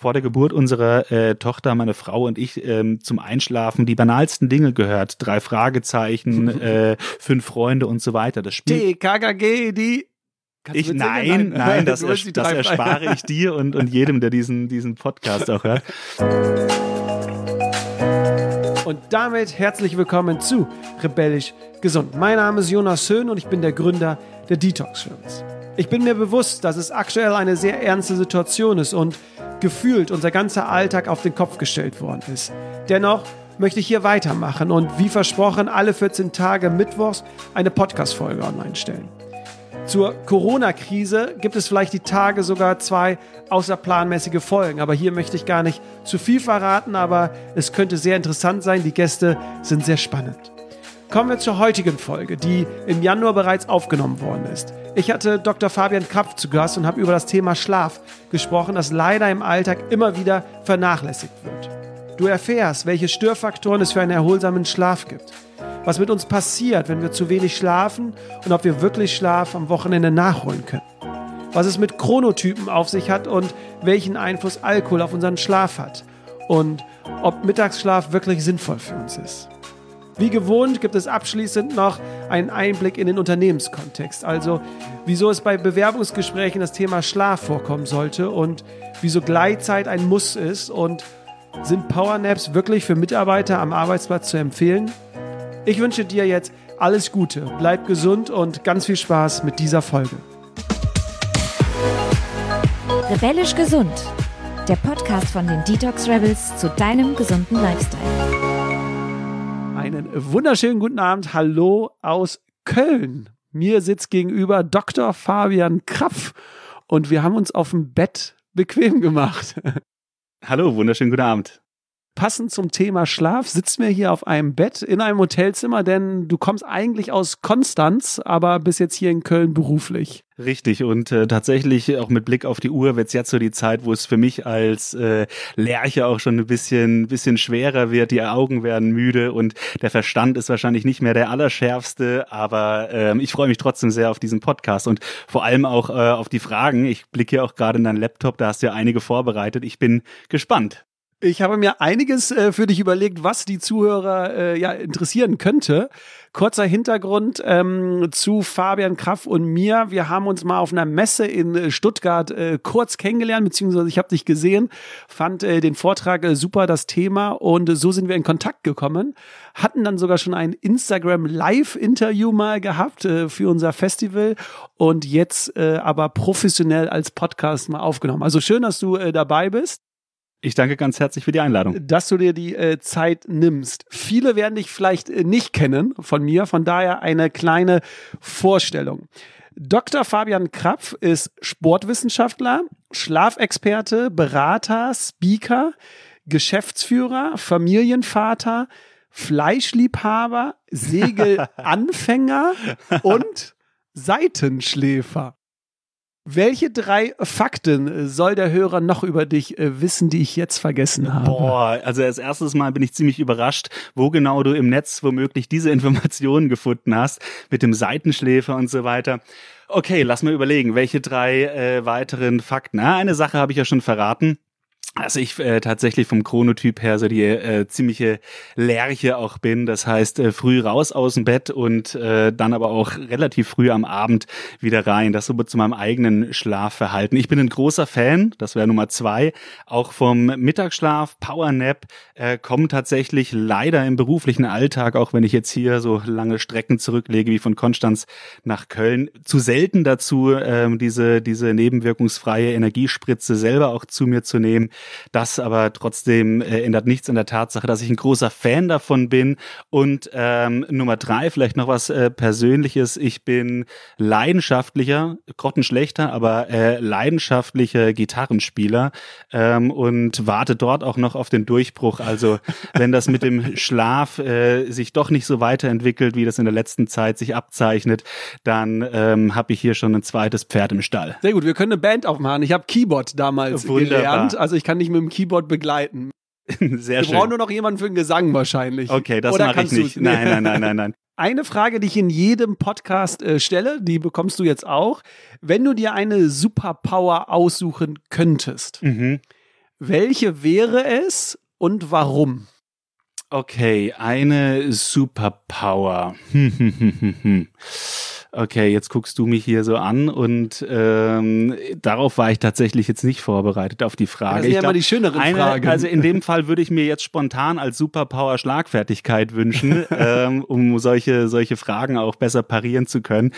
vor der Geburt unserer Tochter, meine Frau und ich, zum Einschlafen die banalsten Dinge gehört. 3 Fragezeichen, 5 Freunde und so weiter. Das Spiel. TKKG, die... Nein, das erspare ich dir und jedem, der diesen Podcast auch hört. Und damit herzlich willkommen zu Rebellisch Gesund. Mein Name ist Jonas Höhn und ich bin der Gründer der Detox Service. Ich bin mir bewusst, dass es aktuell eine sehr ernste Situation ist und gefühlt unser ganzer Alltag auf den Kopf gestellt worden ist. Dennoch möchte ich hier weitermachen und wie versprochen alle 14 Tage mittwochs eine Podcast-Folge online stellen. Zur Corona-Krise gibt es vielleicht die Tage sogar 2 außerplanmäßige Folgen. Aber hier möchte ich gar nicht zu viel verraten, aber es könnte sehr interessant sein. Die Gäste sind sehr spannend. Kommen wir zur heutigen Folge, die im Januar bereits aufgenommen worden ist. Ich hatte Dr. Fabian Krapf zu Gast und habe über das Thema Schlaf gesprochen, das leider im Alltag immer wieder vernachlässigt wird. Du erfährst, welche Störfaktoren es für einen erholsamen Schlaf gibt. Was mit uns passiert, wenn wir zu wenig schlafen und ob wir wirklich Schlaf am Wochenende nachholen können. Was es mit Chronotypen auf sich hat und welchen Einfluss Alkohol auf unseren Schlaf hat. Und ob Mittagsschlaf wirklich sinnvoll für uns ist. Wie gewohnt gibt es abschließend noch einen Einblick in den Unternehmenskontext. Also wieso es bei Bewerbungsgesprächen das Thema Schlaf vorkommen sollte und wieso Gleitzeit ein Muss ist und sind Powernaps wirklich für Mitarbeiter am Arbeitsplatz zu empfehlen? Ich wünsche dir jetzt alles Gute, bleib gesund und ganz viel Spaß mit dieser Folge. Rebellisch Gesund, der Podcast von den Detox Rebels zu deinem gesunden Lifestyle. Einen wunderschönen guten Abend, hallo aus Köln. Mir sitzt gegenüber Dr. Fabian Krapf und wir haben uns auf dem Bett bequem gemacht. Hallo, wunderschönen guten Abend. Passend zum Thema Schlaf sitzen wir hier auf einem Bett in einem Hotelzimmer, denn du kommst eigentlich aus Konstanz, aber bist jetzt hier in Köln beruflich. Richtig und tatsächlich auch mit Blick auf die Uhr wird es jetzt so die Zeit, wo es für mich als Lerche auch schon ein bisschen schwerer wird. Die Augen werden müde und der Verstand ist wahrscheinlich nicht mehr der allerschärfste, aber ich freue mich trotzdem sehr auf diesen Podcast und vor allem auch auf die Fragen. Ich blicke ja auch gerade in deinen Laptop, da hast du ja einige vorbereitet. Ich bin gespannt. Ich habe mir einiges für dich überlegt, was die Zuhörer interessieren könnte. Kurzer Hintergrund zu Fabian Krapf und mir. Wir haben uns mal auf einer Messe in Stuttgart kurz kennengelernt, beziehungsweise ich habe dich gesehen, fand den Vortrag super, das Thema und so sind wir in Kontakt gekommen. Hatten dann sogar schon ein Instagram-Live-Interview mal gehabt für unser Festival und jetzt aber professionell als Podcast mal aufgenommen. Also schön, dass du dabei bist. Ich danke ganz herzlich für die Einladung. Dass du dir die Zeit nimmst. Viele werden dich vielleicht nicht kennen von mir, von daher eine kleine Vorstellung. Dr. Fabian Krapf ist Sportwissenschaftler, Schlafexperte, Berater, Speaker, Geschäftsführer, Familienvater, Fleischliebhaber, Segelanfänger und Seitenschläfer. Welche 3 Fakten soll der Hörer noch über dich wissen, die ich jetzt vergessen habe? Boah, also als erstes Mal bin ich ziemlich überrascht, wo genau du im Netz womöglich diese Informationen gefunden hast, mit dem Seitenschläfer und so weiter. Okay, lass mal überlegen, welche 3 weiteren Fakten. Eine Sache habe ich ja schon verraten. Also ich tatsächlich vom Chronotyp her so die ziemliche Lerche auch bin, das heißt früh raus aus dem Bett und dann aber auch relativ früh am Abend wieder rein, das so zu meinem eigenen Schlafverhalten. Ich bin ein großer Fan, das wäre Nummer 2, auch vom Mittagsschlaf, Powernap, kommen tatsächlich leider im beruflichen Alltag, auch wenn ich jetzt hier so lange Strecken zurücklege wie von Konstanz nach Köln, zu selten dazu, diese nebenwirkungsfreie Energiespritze selber auch zu mir zu nehmen. Das aber trotzdem ändert nichts an der Tatsache, dass ich ein großer Fan davon bin. Und Nummer 3, vielleicht noch was Persönliches. Ich bin leidenschaftlicher, grottenschlechter, aber leidenschaftlicher Gitarrenspieler und warte dort auch noch auf den Durchbruch. Also wenn das mit dem Schlaf sich doch nicht so weiterentwickelt, wie das in der letzten Zeit sich abzeichnet, dann habe ich hier schon ein zweites Pferd im Stall. Sehr gut, wir können eine Band aufmachen. Ich habe Keyboard damals gelernt, also ich kann dich mit dem Keyboard begleiten. Sehr schön. Wir brauchen nur noch jemanden für den Gesang wahrscheinlich. Okay, das mache ich nicht. Nein. Eine Frage, die ich in jedem Podcast stelle, die bekommst du jetzt auch. Wenn du dir eine Superpower aussuchen könntest, Welche wäre es und warum? Okay, eine Superpower. Okay, jetzt guckst du mich hier so an und darauf war ich tatsächlich jetzt nicht vorbereitet auf die Frage. Das sind ja immer die schöneren Fragen. Also in dem Fall würde ich mir jetzt spontan als Superpower Schlagfertigkeit wünschen, um solche Fragen auch besser parieren zu können.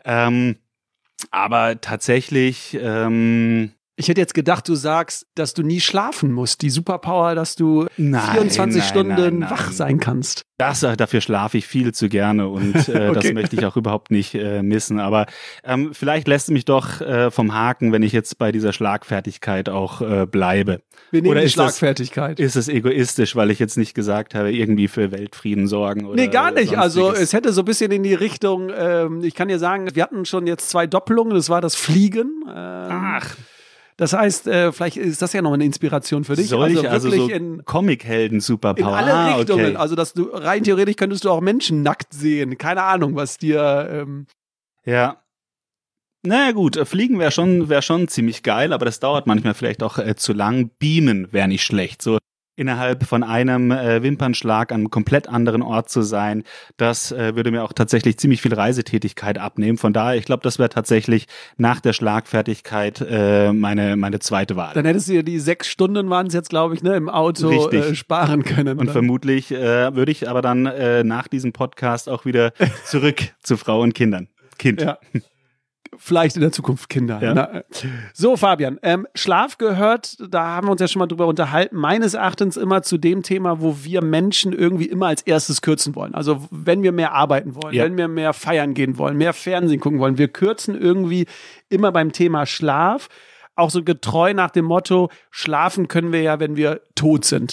Aber tatsächlich... Ich hätte jetzt gedacht, du sagst, dass du nie schlafen musst. Die Superpower, dass du 24 Stunden wach sein kannst. Dafür schlafe ich viel zu gerne und Okay. Das möchte ich auch überhaupt nicht missen. Aber vielleicht lässt es mich doch vom Haken, wenn ich jetzt bei dieser Schlagfertigkeit auch bleibe. Wir nehmen Oder die ist das- Schlagfertigkeit. Ist es egoistisch, weil ich jetzt nicht gesagt habe, irgendwie für Weltfrieden sorgen? Oder Nee, gar nicht. Also sonstiges? es hätte so ein bisschen in die Richtung, ich kann dir sagen, wir hatten schon jetzt 2 Doppelungen, das war das Fliegen. Ach, Das heißt, vielleicht ist das ja noch eine Inspiration für dich. solche, also so in Comic-Helden-Superpower. alle Richtungen. Okay. Also, dass du rein theoretisch könntest du auch Menschen nackt sehen. Keine Ahnung, was dir. Ja. Naja gut, fliegen wäre schon ziemlich geil, aber das dauert manchmal vielleicht auch zu lang. Beamen wäre nicht schlecht. So innerhalb von einem Wimpernschlag an einem komplett anderen Ort zu sein, das würde mir auch tatsächlich ziemlich viel Reisetätigkeit abnehmen. Von daher, ich glaube, das wäre tatsächlich nach der Schlagfertigkeit meine zweite Wahl. Dann hättest du dir die 6 Stunden, waren es jetzt, glaube ich, ne, im Auto Richtig. sparen können. Und Dann. vermutlich würde ich aber dann nach diesem Podcast auch wieder zurück zu Frau und Kindern. Kind. Ja. Vielleicht in der Zukunft Kinder. Ja. Na, so, Fabian, Schlaf gehört, da haben wir uns ja schon mal drüber unterhalten, meines Erachtens immer zu dem Thema, wo wir Menschen irgendwie immer als erstes kürzen wollen. Also wenn wir mehr arbeiten wollen, Ja. wenn wir mehr feiern gehen wollen, mehr Fernsehen gucken wollen, wir kürzen irgendwie immer beim Thema Schlaf, auch so getreu nach dem Motto, schlafen können wir ja, wenn wir tot sind.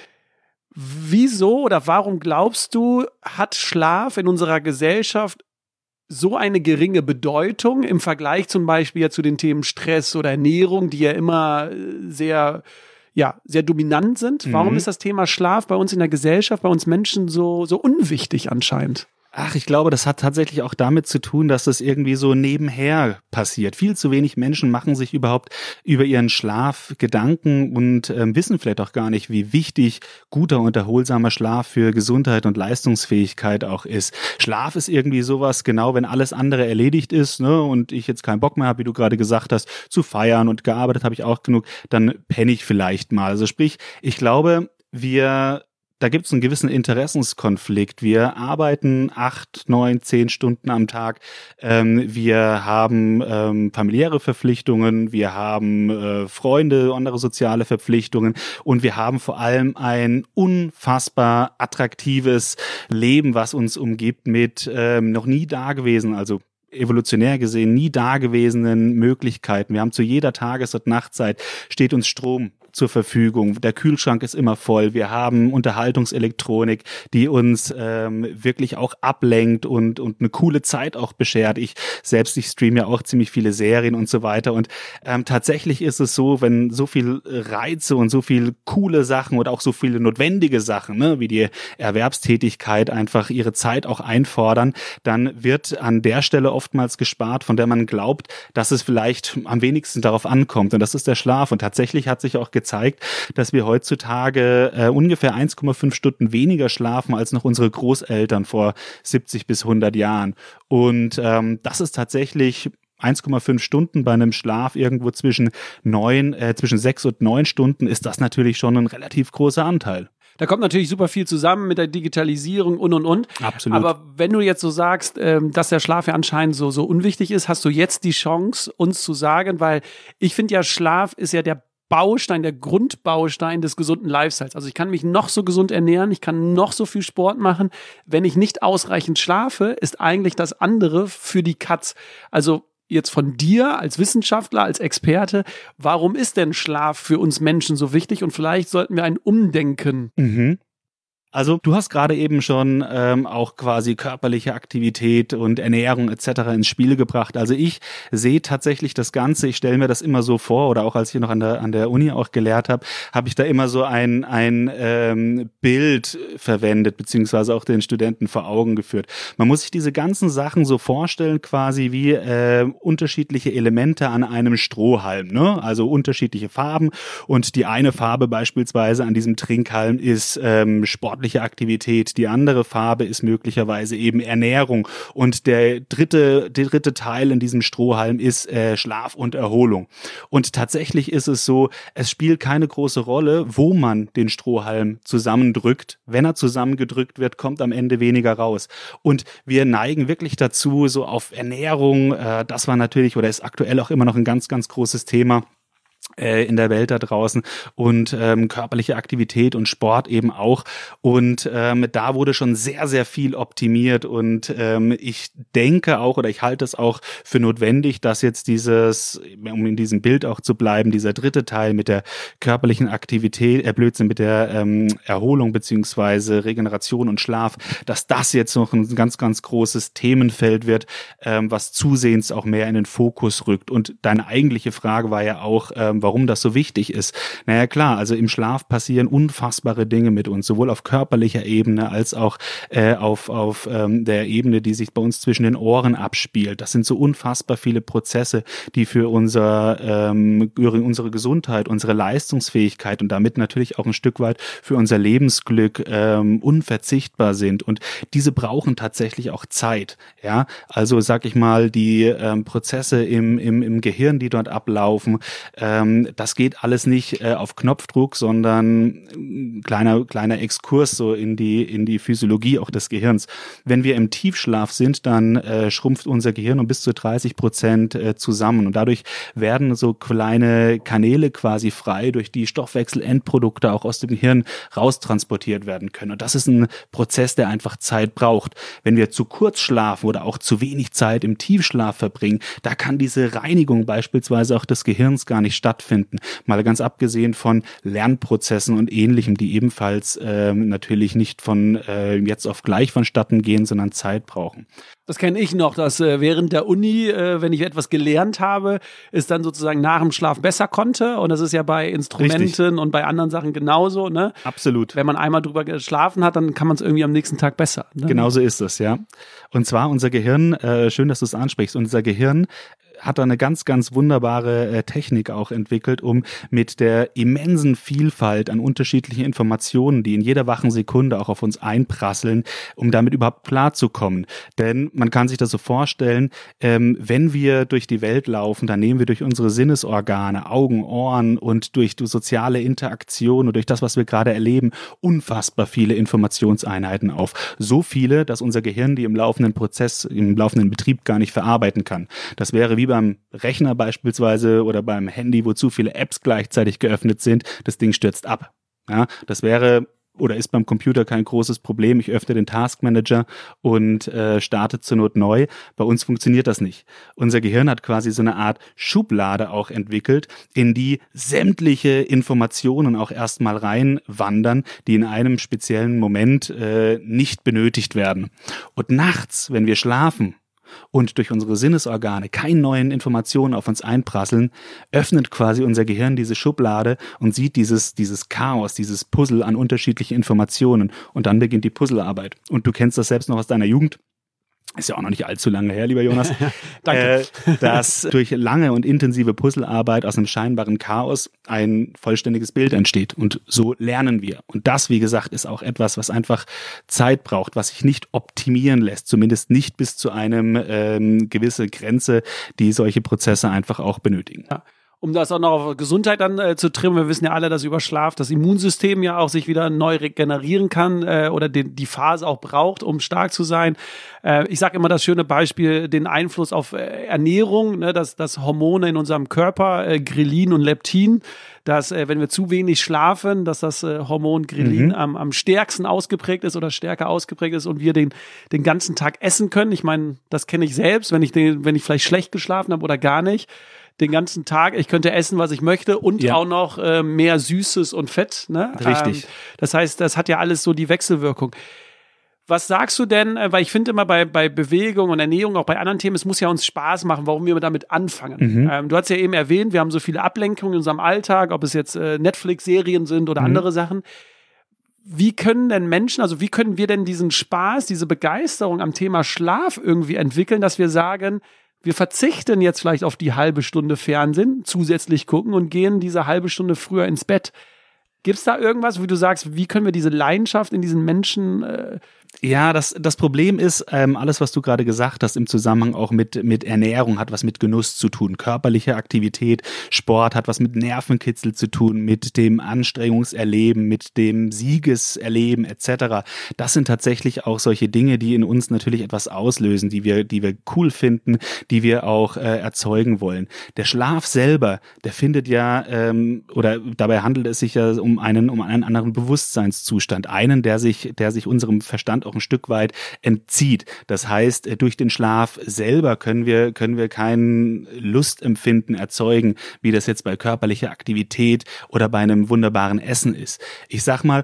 Wieso oder warum glaubst du, hat Schlaf in unserer Gesellschaft so eine geringe Bedeutung im Vergleich zum Beispiel ja zu den Themen Stress oder Ernährung, die ja immer sehr dominant sind? Warum ist das Thema Schlaf bei uns in der Gesellschaft, bei uns Menschen so unwichtig anscheinend? Ach, ich glaube, das hat tatsächlich auch damit zu tun, dass es irgendwie so nebenher passiert. Viel zu wenig Menschen machen sich überhaupt über ihren Schlaf Gedanken und wissen vielleicht auch gar nicht, wie wichtig guter und erholsamer Schlaf für Gesundheit und Leistungsfähigkeit auch ist. Schlaf ist irgendwie sowas, genau wenn alles andere erledigt ist, ne, und ich jetzt keinen Bock mehr habe, wie du gerade gesagt hast, zu feiern und gearbeitet habe ich auch genug, dann penne ich vielleicht mal. Also sprich, ich glaube, da gibt es einen gewissen Interessenskonflikt. Wir arbeiten 8, 9, 10 Stunden am Tag. Wir haben familiäre Verpflichtungen, wir haben Freunde, andere soziale Verpflichtungen und wir haben vor allem ein unfassbar attraktives Leben, was uns umgibt mit noch nie dagewesen, also evolutionär gesehen nie dagewesenen Möglichkeiten. Wir haben zu jeder Tages- und Nachtzeit steht uns Strom zur Verfügung. Der Kühlschrank ist immer voll. Wir haben Unterhaltungselektronik, die uns wirklich auch ablenkt und eine coole Zeit auch beschert. Ich streame ja auch ziemlich viele Serien und so weiter. Und tatsächlich ist es so, wenn so viel Reize und so viel coole Sachen oder auch so viele notwendige Sachen, ne, wie die Erwerbstätigkeit einfach ihre Zeit auch einfordern, dann wird an der Stelle oftmals gespart, von der man glaubt, dass es vielleicht am wenigsten darauf ankommt. Und das ist der Schlaf. Und tatsächlich hat sich auch gezeigt, dass wir heutzutage ungefähr 1,5 Stunden weniger schlafen als noch unsere Großeltern vor 70 bis 100 Jahren. Und das ist tatsächlich 1,5 Stunden bei einem Schlaf irgendwo zwischen 6 und 9 Stunden ist das natürlich schon ein relativ großer Anteil. Da kommt natürlich super viel zusammen mit der Digitalisierung und. Absolut. Aber wenn du jetzt so sagst, dass der Schlaf ja anscheinend so unwichtig ist, hast du jetzt die Chance, uns zu sagen, weil ich finde ja, Schlaf ist ja der Grundbaustein des gesunden Lifestyles. Also ich kann mich noch so gesund ernähren, ich kann noch so viel Sport machen. Wenn ich nicht ausreichend schlafe, ist eigentlich das andere für die Katz. Also jetzt von dir als Wissenschaftler, als Experte, warum ist denn Schlaf für uns Menschen so wichtig? Und vielleicht sollten wir ein Umdenken Also du hast gerade eben schon auch quasi körperliche Aktivität und Ernährung etc. ins Spiel gebracht. Also ich sehe tatsächlich das Ganze, ich stelle mir das immer so vor, oder auch als ich noch an der Uni auch gelehrt habe, habe ich da immer so ein Bild verwendet, beziehungsweise auch den Studenten vor Augen geführt. Man muss sich diese ganzen Sachen so vorstellen, quasi wie unterschiedliche Elemente an einem Strohhalm, ne? Also unterschiedliche Farben, und die eine Farbe beispielsweise an diesem Trinkhalm ist sportliche Aktivität, die andere Farbe ist möglicherweise eben Ernährung, und der dritte Teil in diesem Strohhalm ist Schlaf und Erholung. Und tatsächlich ist es so, es spielt keine große Rolle, wo man den Strohhalm zusammendrückt. Wenn er zusammengedrückt wird, kommt am Ende weniger raus. Und wir neigen wirklich dazu, so auf Ernährung, das war natürlich oder ist aktuell auch immer noch ein ganz, ganz großes Thema in der Welt da draußen, und körperliche Aktivität und Sport eben auch, und da wurde schon sehr, sehr viel optimiert, und ich denke auch, oder ich halte es auch für notwendig, dass jetzt um in diesem Bild auch zu bleiben, dieser dritte Teil mit der körperlichen Aktivität, mit der Erholung beziehungsweise Regeneration und Schlaf, dass das jetzt noch ein ganz, ganz großes Themenfeld wird, was zusehends auch mehr in den Fokus rückt. Und deine eigentliche Frage war ja auch, warum das so wichtig ist. Naja klar, also im Schlaf passieren unfassbare Dinge mit uns, sowohl auf körperlicher Ebene als auch auf der Ebene, die sich bei uns zwischen den Ohren abspielt. Das sind so unfassbar viele Prozesse, die für unsere Gesundheit, unsere Leistungsfähigkeit und damit natürlich auch ein Stück weit für unser Lebensglück unverzichtbar sind. Und diese brauchen tatsächlich auch Zeit. Ja, also sag ich mal, die Prozesse im Gehirn, die dort ablaufen, das geht alles nicht auf Knopfdruck, sondern kleiner Exkurs so in die Physiologie auch des Gehirns. Wenn wir im Tiefschlaf sind, dann schrumpft unser Gehirn um bis zu 30% zusammen, und dadurch werden so kleine Kanäle quasi frei, durch die Stoffwechselendprodukte auch aus dem Gehirn raustransportiert werden können. Und das ist ein Prozess, der einfach Zeit braucht. Wenn wir zu kurz schlafen oder auch zu wenig Zeit im Tiefschlaf verbringen, da kann diese Reinigung beispielsweise auch des Gehirns gar nicht stattfinden. Mal ganz abgesehen von Lernprozessen und Ähnlichem, die ebenfalls natürlich nicht von jetzt auf gleich vonstatten gehen, sondern Zeit brauchen. Das kenne ich noch, dass während der Uni, wenn ich etwas gelernt habe, es dann sozusagen nach dem Schlaf besser konnte. Und das ist ja bei Instrumenten Richtig. Und bei anderen Sachen genauso. Ne? Absolut. Wenn man einmal drüber geschlafen hat, dann kann man es irgendwie am nächsten Tag besser. Ne? Genauso ist es, ja. Und zwar unser Gehirn, schön, dass du es ansprichst, unser Gehirn hat da eine ganz, ganz wunderbare Technik auch entwickelt, um mit der immensen Vielfalt an unterschiedlichen Informationen, die in jeder wachen Sekunde auch auf uns einprasseln, um damit überhaupt klarzukommen. Denn man kann sich das so vorstellen, wenn wir durch die Welt laufen, dann nehmen wir durch unsere Sinnesorgane, Augen, Ohren und durch die soziale Interaktion und durch das, was wir gerade erleben, unfassbar viele Informationseinheiten auf. So viele, dass unser Gehirn die im laufenden Betrieb gar nicht verarbeiten kann. Das wäre wie beim Rechner beispielsweise oder beim Handy, wo zu viele Apps gleichzeitig geöffnet sind, das Ding stürzt ab. Ja, das wäre oder ist beim Computer kein großes Problem. Ich öffne den Taskmanager und starte zur Not neu. Bei uns funktioniert das nicht. Unser Gehirn hat quasi so eine Art Schublade auch entwickelt, in die sämtliche Informationen auch erstmal reinwandern, die in einem speziellen Moment nicht benötigt werden. Und nachts, wenn wir schlafen, und durch unsere Sinnesorgane keine neuen Informationen auf uns einprasseln, öffnet quasi unser Gehirn diese Schublade und sieht dieses Chaos, dieses Puzzle an unterschiedlichen Informationen, und dann beginnt die Puzzlearbeit. Und du kennst das selbst noch aus deiner Jugend. Ist ja auch noch nicht allzu lange her, lieber Jonas. Danke. Dass durch lange und intensive Puzzlearbeit aus einem scheinbaren Chaos ein vollständiges Bild entsteht. Und so lernen wir. Und das, wie gesagt, ist auch etwas, was einfach Zeit braucht, was sich nicht optimieren lässt. Zumindest nicht bis zu einem gewisse Grenze, die solche Prozesse einfach auch benötigen. Ja. Um das auch noch auf Gesundheit dann zu trimmen, wir wissen ja alle, dass über Schlaf das Immunsystem ja auch sich wieder neu regenerieren kann oder die Phase auch braucht, um stark zu sein. Ich sage immer das schöne Beispiel, den Einfluss auf Ernährung, ne, dass Hormone in unserem Körper, Grelin und Leptin, dass wenn wir zu wenig schlafen, dass das Hormon Grelin am stärksten ausgeprägt ist oder stärker ausgeprägt ist und wir den ganzen Tag essen können. Ich meine, das kenne ich selbst, wenn ich vielleicht schlecht geschlafen habe oder gar nicht, den ganzen Tag, ich könnte essen, was ich möchte und auch noch mehr Süßes und Fett. Ne? Richtig. Das heißt, das hat ja alles so die Wechselwirkung. Was sagst du denn, weil ich finde immer bei Bewegung und Ernährung, auch bei anderen Themen, es muss ja uns Spaß machen, warum wir damit anfangen. Du hast ja eben erwähnt, wir haben so viele Ablenkungen in unserem Alltag, ob es jetzt Netflix-Serien sind oder andere Sachen. Wie können denn Menschen, also wie können wir denn diesen Spaß, diese Begeisterung am Thema Schlaf irgendwie entwickeln, dass wir sagen, wir verzichten jetzt vielleicht auf die halbe Stunde Fernsehen, zusätzlich gucken und gehen diese halbe Stunde früher ins Bett. Gibt es da irgendwas, wie du sagst, wie können wir diese Leidenschaft in diesen Menschen Ja, das Problem ist, alles, was du gerade gesagt hast, im Zusammenhang auch mit Ernährung, hat was mit Genuss zu tun. Körperliche Aktivität, Sport hat was mit Nervenkitzel zu tun, mit dem Anstrengungserleben, mit dem Siegeserleben etc. Das sind tatsächlich auch solche Dinge, die in uns natürlich etwas auslösen, die wir cool finden, die wir auch erzeugen wollen. Der Schlaf selber, der findet ja, oder dabei handelt es sich ja um einen anderen Bewusstseinszustand, einen, der sich unserem Verstand auch ein Stück weit entzieht. Das heißt, durch den Schlaf selber können wir kein Lustempfinden erzeugen, wie das jetzt bei körperlicher Aktivität oder bei einem wunderbaren Essen ist. Ich sag mal,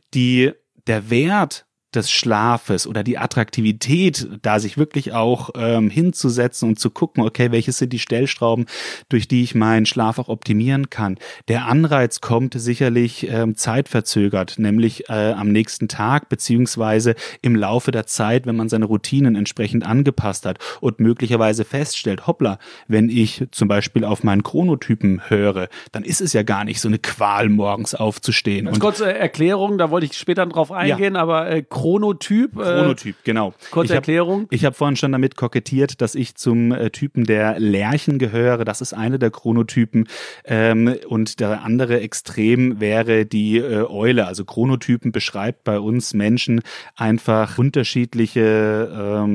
der Wert des Schlafes oder die Attraktivität, da sich wirklich auch hinzusetzen und zu gucken, okay, welches sind die Stellschrauben, durch die ich meinen Schlaf auch optimieren kann. Der Anreiz kommt sicherlich zeitverzögert, nämlich am nächsten Tag beziehungsweise im Laufe der Zeit, wenn man seine Routinen entsprechend angepasst hat und möglicherweise feststellt, hoppla, wenn ich zum Beispiel auf meinen Chronotypen höre, dann ist es ja gar nicht so eine Qual, morgens aufzustehen. Ganz kurze Erklärung, da wollte ich später drauf eingehen, aber Chronotyp, genau. Kurze Erklärung. Ich habe vorhin schon damit kokettiert, dass ich zum Typen der Lerchen gehöre. Das ist eine der Chronotypen. Und der andere Extrem wäre die Eule. Also Chronotypen beschreibt bei uns Menschen einfach unterschiedliche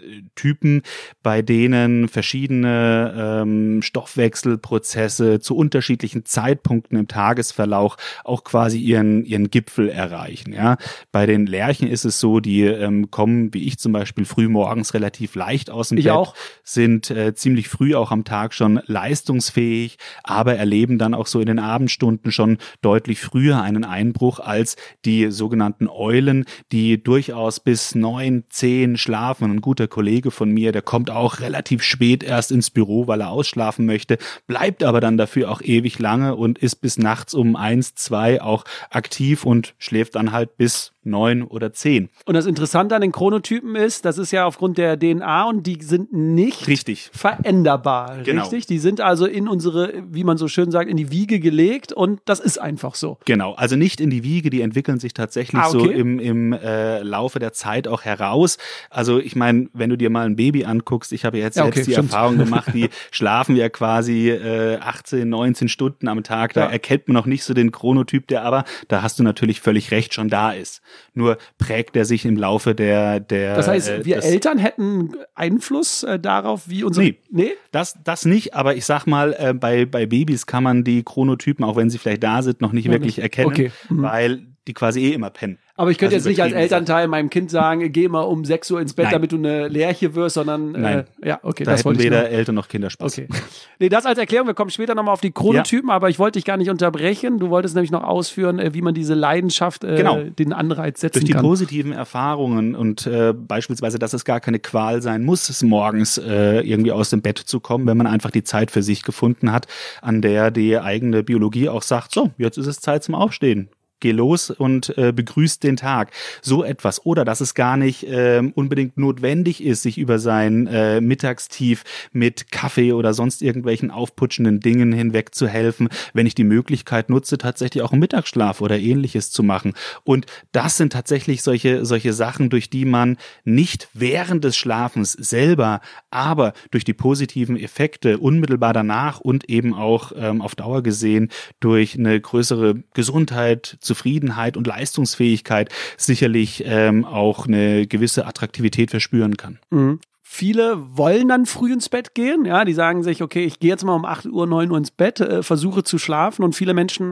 Typen, bei denen verschiedene Stoffwechselprozesse zu unterschiedlichen Zeitpunkten im Tagesverlauf auch quasi ihren Gipfel erreichen. Ja? Bei den Lerchen ist es so, die kommen, wie ich zum Beispiel, früh morgens relativ leicht aus dem Bett, auch. Sind ziemlich früh auch am Tag schon leistungsfähig, aber erleben dann auch so in den Abendstunden schon deutlich früher einen Einbruch als die sogenannten Eulen, die durchaus bis 9, 10 schlafen. Ein guter Kollege von mir, der kommt auch relativ spät erst ins Büro, weil er ausschlafen möchte, bleibt aber dann dafür auch ewig lange und ist bis nachts um 1, 2 auch aktiv und schläft dann halt bis 9 oder 10. Und das Interessante an den Chronotypen ist, das ist ja aufgrund der DNA und die sind nicht veränderbar. Genau. Richtig? Die sind also in unsere, wie man so schön sagt, in die Wiege gelegt und das ist einfach so. Genau, also nicht in die Wiege, die entwickeln sich tatsächlich so im Laufe der Zeit auch heraus. Also ich meine, wenn du dir mal ein Baby anguckst, ich habe jetzt die Erfahrung gemacht, die schlafen ja quasi 18, 19 Stunden am Tag, da erkennt man noch nicht so den Chronotyp, der aber, da hast du natürlich völlig recht, schon da ist. Nur prägt er sich im Laufe der Das heißt, wir Eltern hätten Einfluss darauf, wie unsere... Nee? Das nicht, aber ich sag mal, bei Babys kann man die Chronotypen, auch wenn sie vielleicht da sind, noch nicht wirklich erkennen, weil die quasi immer pennen. Aber ich könnte jetzt nicht als Elternteil meinem Kind sagen, geh mal um 6 Uhr ins Bett, damit du eine Lerche wirst, sondern da das hätten weder Eltern noch Kinder Spaß. Okay. Nee, das als Erklärung, wir kommen später nochmal auf die Chronotypen, aber ich wollte dich gar nicht unterbrechen. Du wolltest nämlich noch ausführen, wie man diese Leidenschaft, den Anreiz setzen kann. Durch die positiven Erfahrungen und beispielsweise, dass es gar keine Qual sein muss, es morgens irgendwie aus dem Bett zu kommen, wenn man einfach die Zeit für sich gefunden hat, an der die eigene Biologie auch sagt, so, jetzt ist es Zeit zum Aufstehen. Geh los und begrüßt den Tag. So etwas. Oder dass es gar nicht unbedingt notwendig ist, sich über sein Mittagstief mit Kaffee oder sonst irgendwelchen aufputschenden Dingen hinweg zu helfen, wenn ich die Möglichkeit nutze, tatsächlich auch einen Mittagsschlaf oder Ähnliches zu machen. Und das sind tatsächlich solche Sachen, durch die man nicht während des Schlafens selber, aber durch die positiven Effekte unmittelbar danach und eben auch auf Dauer gesehen durch eine größere Gesundheit, Zufriedenheit und Leistungsfähigkeit sicherlich auch eine gewisse Attraktivität verspüren kann. Mhm. Viele wollen dann früh ins Bett gehen, ja, die sagen sich, okay, ich gehe jetzt mal um 8 Uhr, 9 Uhr ins Bett, versuche zu schlafen und viele Menschen,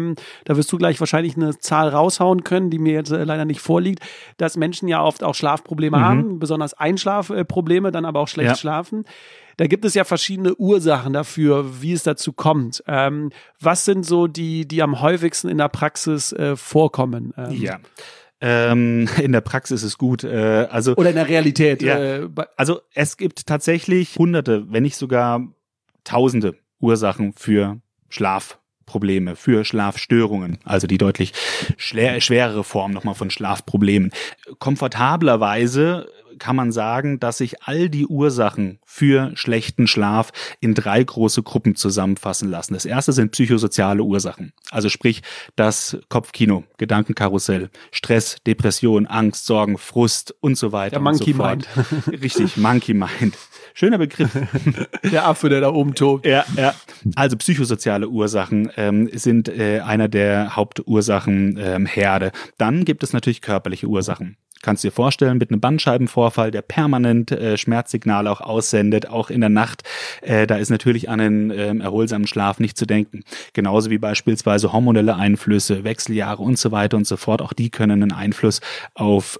da wirst du gleich wahrscheinlich eine Zahl raushauen können, die mir jetzt leider nicht vorliegt, dass Menschen ja oft auch Schlafprobleme haben, besonders Einschlafprobleme, dann aber auch schlecht schlafen. Da gibt es ja verschiedene Ursachen dafür, wie es dazu kommt. Was sind so die am häufigsten in der Praxis vorkommen? Ja. In der Praxis ist gut. Oder in der Realität. Ja. Also es gibt tatsächlich Hunderte, wenn nicht sogar Tausende Ursachen für Schlafprobleme, für Schlafstörungen, also die deutlich schwerere Form nochmal von Schlafproblemen. Komfortablerweise kann man sagen, dass sich all die Ursachen für schlechten Schlaf in 3 große Gruppen zusammenfassen lassen. Das erste sind psychosoziale Ursachen, also sprich das Kopfkino, Gedankenkarussell, Stress, Depression, Angst, Sorgen, Frust und so weiter. Der Monkey Mind. Richtig, Monkey Mind. Schöner Begriff. Der Affe, der da oben tobt. Ja. Also psychosoziale Ursachen sind einer der Hauptursachen Herde. Dann gibt es natürlich körperliche Ursachen. Kannst du dir vorstellen, mit einem Bandscheibenvorfall, der permanent Schmerzsignale auch aussendet, auch in der Nacht, da ist natürlich an einen erholsamen Schlaf nicht zu denken. Genauso wie beispielsweise hormonelle Einflüsse, Wechseljahre und so weiter und so fort. Auch die können einen Einfluss auf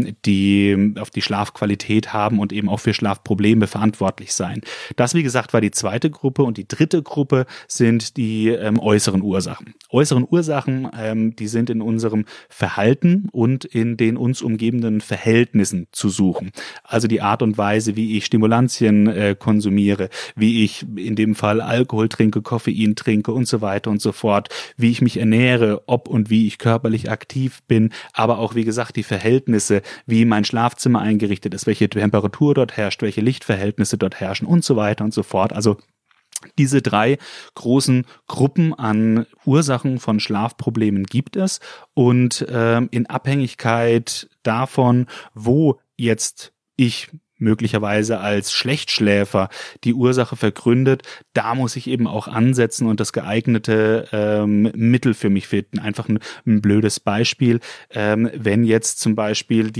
die Schlafqualität haben und eben auch für Schlafprobleme verantwortlich sein. Das, wie gesagt, war die zweite Gruppe, und die dritte Gruppe sind die äußeren Ursachen. Äußeren Ursachen, die sind in unserem Verhalten und in den uns umgebenden Verhältnissen zu suchen. Also die Art und Weise, wie ich Stimulantien konsumiere, wie ich in dem Fall Alkohol trinke, Koffein trinke und so weiter und so fort, wie ich mich ernähre, ob und wie ich körperlich aktiv bin, aber auch, wie gesagt, die Verhältnisse, wie mein Schlafzimmer eingerichtet ist, welche Temperatur dort herrscht, welche Lichtverhältnisse dort herrschen und so weiter und so fort. Also diese 3 großen Gruppen an Ursachen von Schlafproblemen gibt es, und in Abhängigkeit davon, wo jetzt ich möglicherweise als Schlechtschläfer die Ursache vergründet, da muss ich eben auch ansetzen und das geeignete Mittel für mich finden. Einfach ein blödes Beispiel, wenn jetzt zum Beispiel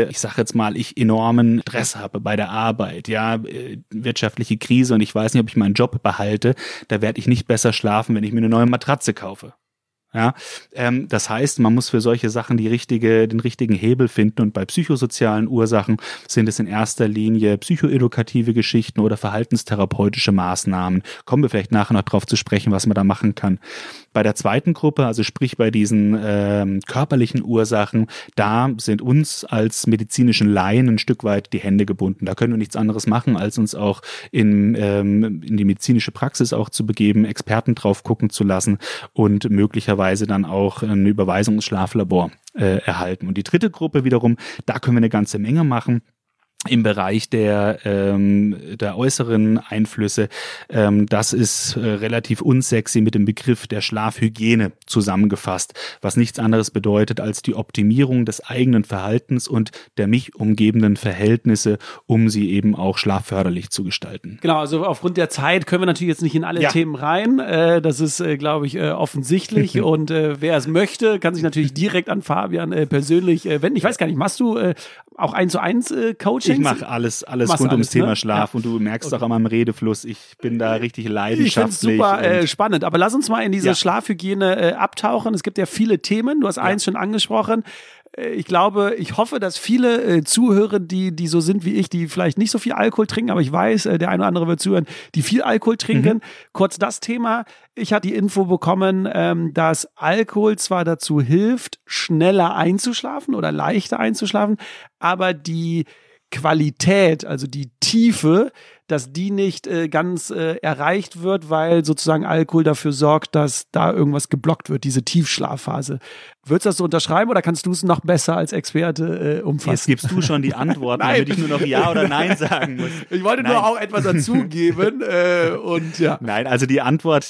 ich enormen Stress habe bei der Arbeit, wirtschaftliche Krise, und ich weiß nicht, ob ich meinen Job behalte, da werde ich nicht besser schlafen, wenn ich mir eine neue Matratze kaufe. Ja, das heißt, man muss für solche Sachen den richtigen Hebel finden, und bei psychosozialen Ursachen sind es in erster Linie psychoedukative Geschichten oder verhaltenstherapeutische Maßnahmen. Kommen wir vielleicht nachher noch drauf zu sprechen, was man da machen kann. Bei der zweiten Gruppe, also sprich bei diesen körperlichen Ursachen, da sind uns als medizinischen Laien ein Stück weit die Hände gebunden. Da können wir nichts anderes machen, als uns auch in die medizinische Praxis auch zu begeben, Experten drauf gucken zu lassen und möglicherweise dann auch eine Überweisung ins Schlaflabor erhalten. Und die dritte Gruppe wiederum, da können wir eine ganze Menge machen. Im Bereich der äußeren Einflüsse, das ist relativ unsexy mit dem Begriff der Schlafhygiene zusammengefasst, was nichts anderes bedeutet als die Optimierung des eigenen Verhaltens und der mich umgebenden Verhältnisse, um sie eben auch schlafförderlich zu gestalten. Genau, also aufgrund der Zeit können wir natürlich jetzt nicht in alle Themen rein. Das ist, glaube ich, offensichtlich. Und wer es möchte, kann sich natürlich direkt an Fabian persönlich wenden. Ich weiß gar nicht, machst du auch 1:1 Coaching? Ich mache alles rund ums Thema Schlaf, und du merkst auch an meinem Redefluss, ich bin da richtig leidenschaftlich. Ich finde es super spannend, aber lass uns mal in diese Schlafhygiene abtauchen. Es gibt ja viele Themen, du hast eins schon angesprochen. Ich hoffe, dass viele Zuhörer, die so sind wie ich, die vielleicht nicht so viel Alkohol trinken, aber ich weiß, der eine oder andere wird zuhören, die viel Alkohol trinken. Kurz das Thema. Ich hatte die Info bekommen, dass Alkohol zwar dazu hilft, schneller einzuschlafen oder leichter einzuschlafen, aber die Qualität, also die Tiefe, dass die nicht ganz erreicht wird, weil sozusagen Alkohol dafür sorgt, dass da irgendwas geblockt wird, diese Tiefschlafphase. Würdest du das so unterschreiben, oder kannst du es noch besser als Experte umfassen? Jetzt gibst du schon die Antwort, damit ich nur noch Ja oder Nein sagen muss. Ich wollte nur auch etwas dazugeben und ja. Nein, also die Antwort,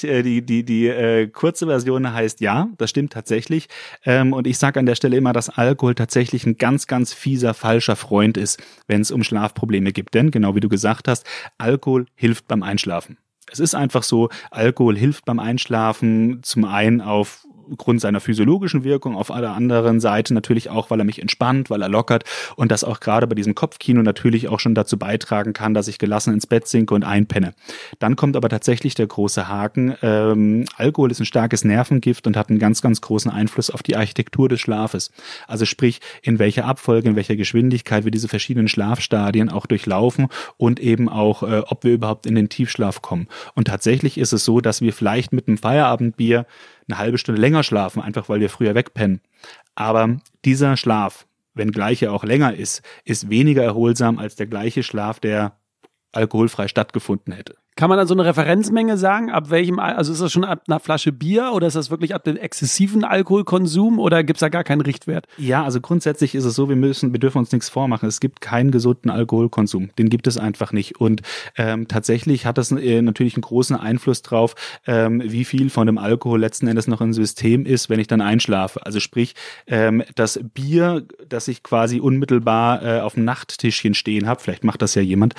die kurze Version heißt ja, das stimmt tatsächlich. Und ich sage an der Stelle immer, dass Alkohol tatsächlich ein ganz, ganz fieser, falscher Freund ist, wenn es um Schlafprobleme geht. Denn, genau wie du gesagt hast, Alkohol hilft beim Einschlafen. Es ist einfach so, Alkohol hilft beim Einschlafen zum einen auf Grund seiner physiologischen Wirkung, auf der anderen Seite natürlich auch, weil er mich entspannt, weil er lockert und das auch gerade bei diesem Kopfkino natürlich auch schon dazu beitragen kann, dass ich gelassen ins Bett sinke und einpenne. Dann kommt aber tatsächlich der große Haken. Alkohol ist ein starkes Nervengift und hat einen ganz, ganz großen Einfluss auf die Architektur des Schlafes. Also sprich, in welcher Abfolge, in welcher Geschwindigkeit wir diese verschiedenen Schlafstadien auch durchlaufen und eben auch, ob wir überhaupt in den Tiefschlaf kommen. Und tatsächlich ist es so, dass wir vielleicht mit einem Feierabendbier eine halbe Stunde länger schlafen, einfach weil wir früher wegpennen. Aber dieser Schlaf, wenngleich er auch länger ist weniger erholsam als der gleiche Schlaf, der alkoholfrei stattgefunden hätte. Kann man dann so eine Referenzmenge sagen? Ab welchem, also ist das schon ab einer Flasche Bier oder ist das wirklich ab dem exzessiven Alkoholkonsum oder gibt es da gar keinen Richtwert? Ja, also grundsätzlich ist es so, wir dürfen uns nichts vormachen. Es gibt keinen gesunden Alkoholkonsum. Den gibt es einfach nicht. Und tatsächlich hat das natürlich einen großen Einfluss drauf, wie viel von dem Alkohol letzten Endes noch im System ist, wenn ich dann einschlafe. Also sprich, das Bier, das ich quasi unmittelbar auf dem Nachttischchen stehen habe, vielleicht macht das ja jemand,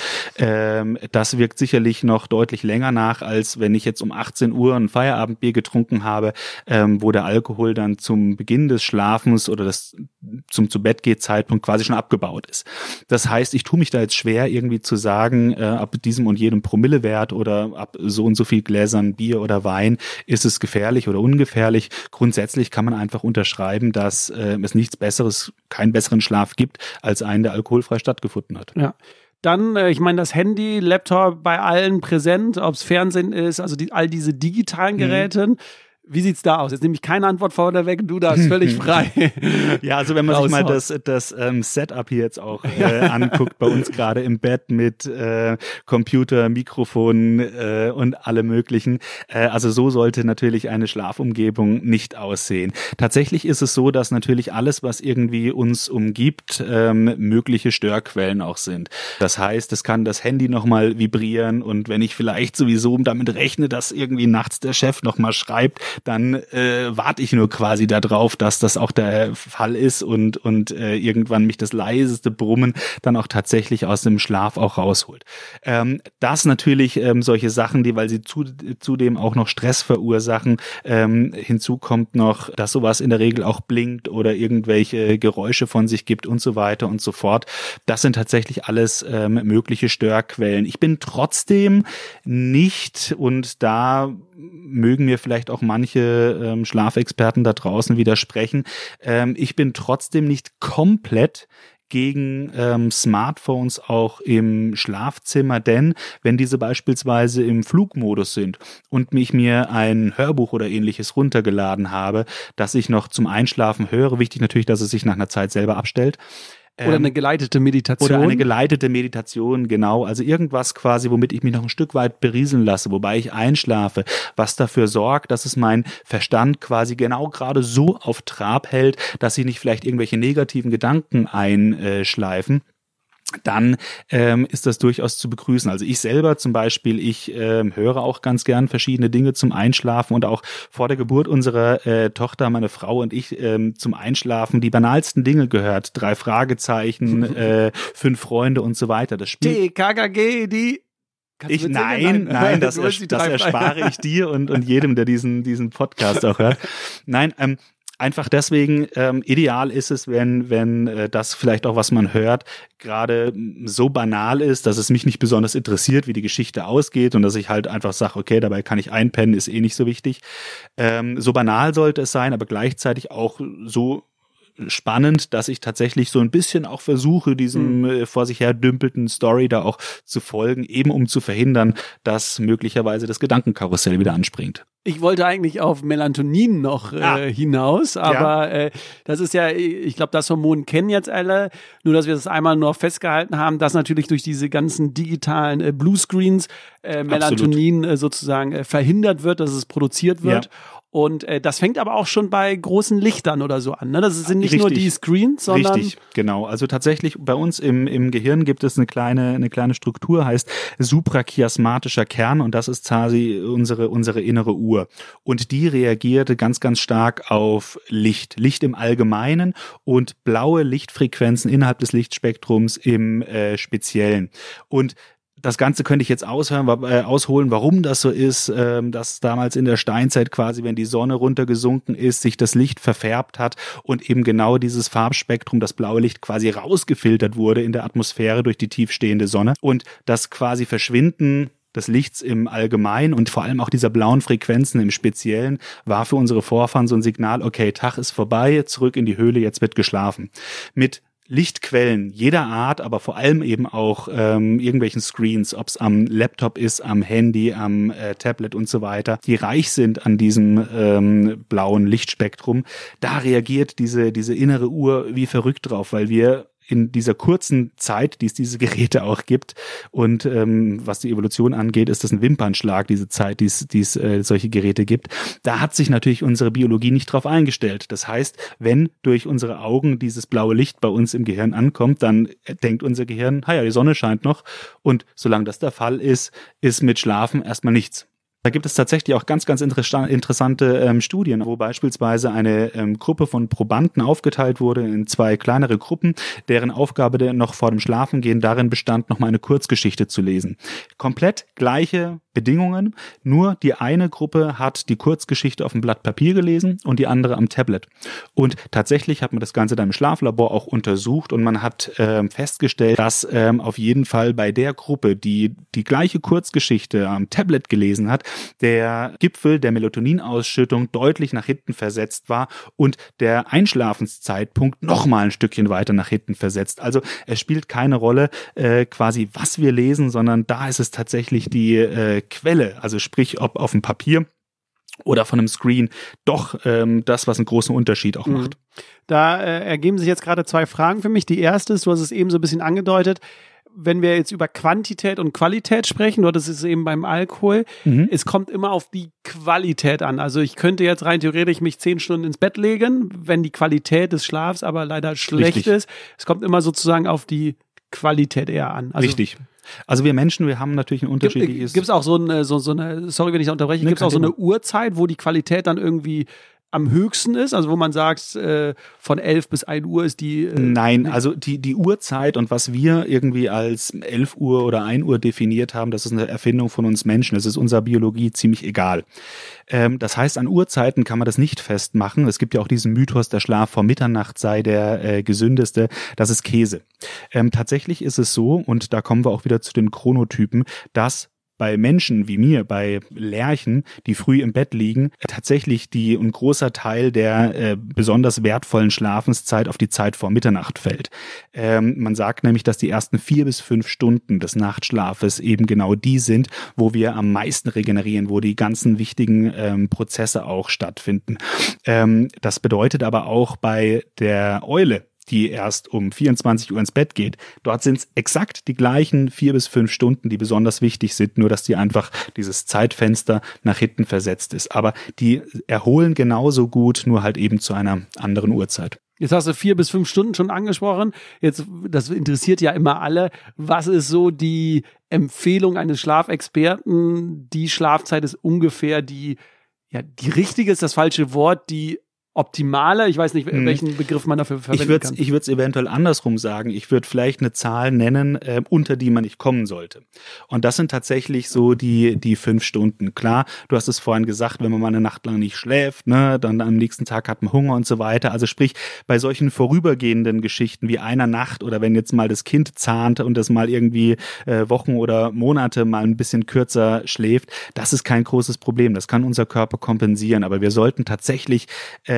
das wirkt sicherlich noch deutlich länger nach, als wenn ich jetzt um 18 Uhr ein Feierabendbier getrunken habe, wo der Alkohol dann zum Beginn des Schlafens oder zum Zu-Bett-Geht-Zeitpunkt quasi schon abgebaut ist. Das heißt, ich tue mich da jetzt schwer, irgendwie zu sagen, ab diesem und jedem Promillewert oder ab so und so viel Gläsern Bier oder Wein ist es gefährlich oder ungefährlich. Grundsätzlich kann man einfach unterschreiben, dass es nichts Besseres, keinen besseren Schlaf gibt, als einen, der alkoholfrei stattgefunden hat. Ja. Dann, ich meine, das Handy, Laptop bei allen präsent, ob es Fernsehen ist, also all diese digitalen Geräte. Wie sieht's da aus? Jetzt nehme ich keine Antwort vorneweg, du darfst völlig frei. Ja, also wenn man sich mal das Setup hier jetzt auch anguckt, bei uns gerade im Bett mit Computer, Mikrofon und alle möglichen. Also so sollte natürlich eine Schlafumgebung nicht aussehen. Tatsächlich ist es so, dass natürlich alles, was irgendwie uns umgibt, mögliche Störquellen auch sind. Das heißt, es kann das Handy nochmal vibrieren und wenn ich vielleicht sowieso damit rechne, dass irgendwie nachts der Chef nochmal schreibt, dann warte ich nur quasi darauf, dass das auch der Fall ist und irgendwann mich das leiseste Brummen dann auch tatsächlich aus dem Schlaf auch rausholt. Das natürlich solche Sachen, die, weil sie zudem auch noch Stress verursachen, hinzu kommt noch, dass sowas in der Regel auch blinkt oder irgendwelche Geräusche von sich gibt und so weiter und so fort. Das sind tatsächlich alles mögliche Störquellen. Ich bin trotzdem nicht, und da mögen mir vielleicht auch manche Schlafexperten da draußen widersprechen, ich bin trotzdem nicht komplett gegen Smartphones auch im Schlafzimmer, denn wenn diese beispielsweise im Flugmodus sind und ich mir ein Hörbuch oder ähnliches runtergeladen habe, das ich noch zum Einschlafen höre, wichtig natürlich, dass es sich nach einer Zeit selber abstellt, oder eine geleitete Meditation. Oder eine geleitete Meditation, genau. Also irgendwas quasi, womit ich mich noch ein Stück weit berieseln lasse, wobei ich einschlafe, was dafür sorgt, dass es mein Verstand quasi genau gerade so auf Trab hält, dass sich nicht vielleicht irgendwelche negativen Gedanken einschleifen. Dann ist das durchaus zu begrüßen. Also ich selber zum Beispiel, ich höre auch ganz gern verschiedene Dinge zum Einschlafen und auch vor der Geburt unserer Tochter, meine Frau und ich, zum Einschlafen die banalsten Dinge gehört. 3 Fragezeichen, 5 Freunde und so weiter. Das Spiel. TKKG, die... Nein, das erspare ich dir und jedem, der diesen Podcast auch hört. Nein, einfach deswegen, ideal ist es, wenn das vielleicht auch, was man hört, gerade so banal ist, dass es mich nicht besonders interessiert, wie die Geschichte ausgeht und dass ich halt einfach sage, okay, dabei kann ich einpennen, ist eh nicht so wichtig. So banal sollte es sein, aber gleichzeitig auch so spannend, dass ich tatsächlich so ein bisschen auch versuche, diesem vor sich her dümpelten Story da auch zu folgen, eben um zu verhindern, dass möglicherweise das Gedankenkarussell wieder anspringt. Ich wollte eigentlich auf Melatonin noch hinaus, aber das ist ja, ich glaube, das Hormon kennen jetzt alle, nur dass wir das einmal nur festgehalten haben, dass natürlich durch diese ganzen digitalen Bluescreens Melatonin sozusagen verhindert wird, dass es produziert wird. Ja. Und das fängt aber auch schon bei großen Lichtern oder so an. Ne? Das sind nicht nur die Screens, sondern... Richtig, genau. Also tatsächlich bei uns im Gehirn gibt es eine kleine Struktur, heißt suprachiasmatischer Kern, und das ist quasi unsere innere Uhr. Und die reagierte ganz, ganz stark auf Licht. Licht im Allgemeinen und blaue Lichtfrequenzen innerhalb des Lichtspektrums im Speziellen. Und Das Ganze könnte ich jetzt ausholen, warum das so ist, dass damals in der Steinzeit quasi, wenn die Sonne runtergesunken ist, sich das Licht verfärbt hat und eben genau dieses Farbspektrum, das blaue Licht quasi rausgefiltert wurde in der Atmosphäre durch die tiefstehende Sonne und das quasi Verschwinden des Lichts im Allgemeinen und vor allem auch dieser blauen Frequenzen im Speziellen war für unsere Vorfahren so ein Signal, okay, Tag ist vorbei, zurück in die Höhle, jetzt wird geschlafen. Mit Lichtquellen jeder Art, aber vor allem eben auch irgendwelchen Screens, ob es am Laptop ist, am Handy, am Tablet und so weiter, die reich sind an diesem blauen Lichtspektrum, da reagiert diese innere Uhr wie verrückt drauf, weil wir in dieser kurzen Zeit, die es diese Geräte auch gibt und was die Evolution angeht, ist das ein Wimpernschlag, diese Zeit, die es solche Geräte gibt. Da hat sich natürlich unsere Biologie nicht drauf eingestellt. Das heißt, wenn durch unsere Augen dieses blaue Licht bei uns im Gehirn ankommt, dann denkt unser Gehirn, ja, die Sonne scheint noch und solange das der Fall ist mit Schlafen erstmal nichts. Da gibt es tatsächlich auch ganz, ganz interessante Studien, wo beispielsweise eine Gruppe von Probanden aufgeteilt wurde in 2 kleinere Gruppen, deren Aufgabe noch vor dem Schlafengehen darin bestand, nochmal eine Kurzgeschichte zu lesen. Komplett gleiche Bedingungen, nur die eine Gruppe hat die Kurzgeschichte auf dem Blatt Papier gelesen und die andere am Tablet. Und tatsächlich hat man das Ganze dann im Schlaflabor auch untersucht und man hat festgestellt, dass auf jeden Fall bei der Gruppe, die die gleiche Kurzgeschichte am Tablet gelesen hat, der Gipfel der Melatoninausschüttung deutlich nach hinten versetzt war und der Einschlafenszeitpunkt nochmal ein Stückchen weiter nach hinten versetzt. Also es spielt keine Rolle quasi, was wir lesen, sondern da ist es tatsächlich die Quelle, also sprich, ob auf dem Papier oder von einem Screen, doch das, was einen großen Unterschied auch macht. Da ergeben sich jetzt gerade 2 Fragen für mich. Die erste ist, du hast es eben so ein bisschen angedeutet, wenn wir jetzt über Quantität und Qualität sprechen, oder das ist eben beim Alkohol, es kommt immer auf die Qualität an. Also ich könnte jetzt rein theoretisch mich 10 Stunden ins Bett legen, wenn die Qualität des Schlafs aber leider schlecht ist. Es kommt immer sozusagen auf die Qualität eher an. Also richtig. Also wir Menschen, wir haben natürlich ein unterschiedliches... Gibt es auch so eine, sorry, wenn ich da unterbreche, gibt es auch so eine Uhrzeit, wo die Qualität dann irgendwie am höchsten ist, also wo man sagt, von 11 bis 1 Uhr ist die... Nein, also die Uhrzeit und was wir irgendwie als 11 Uhr oder 1 Uhr definiert haben, das ist eine Erfindung von uns Menschen, das ist unserer Biologie ziemlich egal. Das heißt, an Uhrzeiten kann man das nicht festmachen. Es gibt ja auch diesen Mythos, der Schlaf vor Mitternacht sei der gesündeste. Das ist Käse. Tatsächlich ist es so, und da kommen wir auch wieder zu den Chronotypen, dass bei Menschen wie mir, bei Lerchen, die früh im Bett liegen, tatsächlich ein großer Teil der besonders wertvollen Schlafenszeit auf die Zeit vor Mitternacht fällt. Man sagt nämlich, dass die ersten 4 bis 5 Stunden des Nachtschlafes eben genau die sind, wo wir am meisten regenerieren, wo die ganzen wichtigen Prozesse auch stattfinden. Das bedeutet aber auch bei der Eule, die erst um 24 Uhr ins Bett geht. Dort sind es exakt die gleichen 4 bis 5 Stunden, die besonders wichtig sind, nur dass die einfach dieses Zeitfenster nach hinten versetzt ist. Aber die erholen genauso gut, nur halt eben zu einer anderen Uhrzeit. Jetzt hast du 4 bis 5 Stunden schon angesprochen. Jetzt, das interessiert ja immer alle. Was ist so die Empfehlung eines Schlafexperten? Die Schlafzeit ist ungefähr die richtige ist das falsche Wort, die optimale, ich weiß nicht, welchen Begriff man dafür verwenden kann. Ich würde es eventuell andersrum sagen. Ich würde vielleicht eine Zahl nennen, unter die man nicht kommen sollte. Und das sind tatsächlich so die 5 Stunden. Klar, du hast es vorhin gesagt, wenn man mal eine Nacht lang nicht schläft, ne, dann am nächsten Tag hat man Hunger und so weiter. Also sprich, bei solchen vorübergehenden Geschichten wie einer Nacht oder wenn jetzt mal das Kind zahnt und das mal irgendwie Wochen oder Monate mal ein bisschen kürzer schläft, das ist kein großes Problem. Das kann unser Körper kompensieren. Aber wir sollten tatsächlich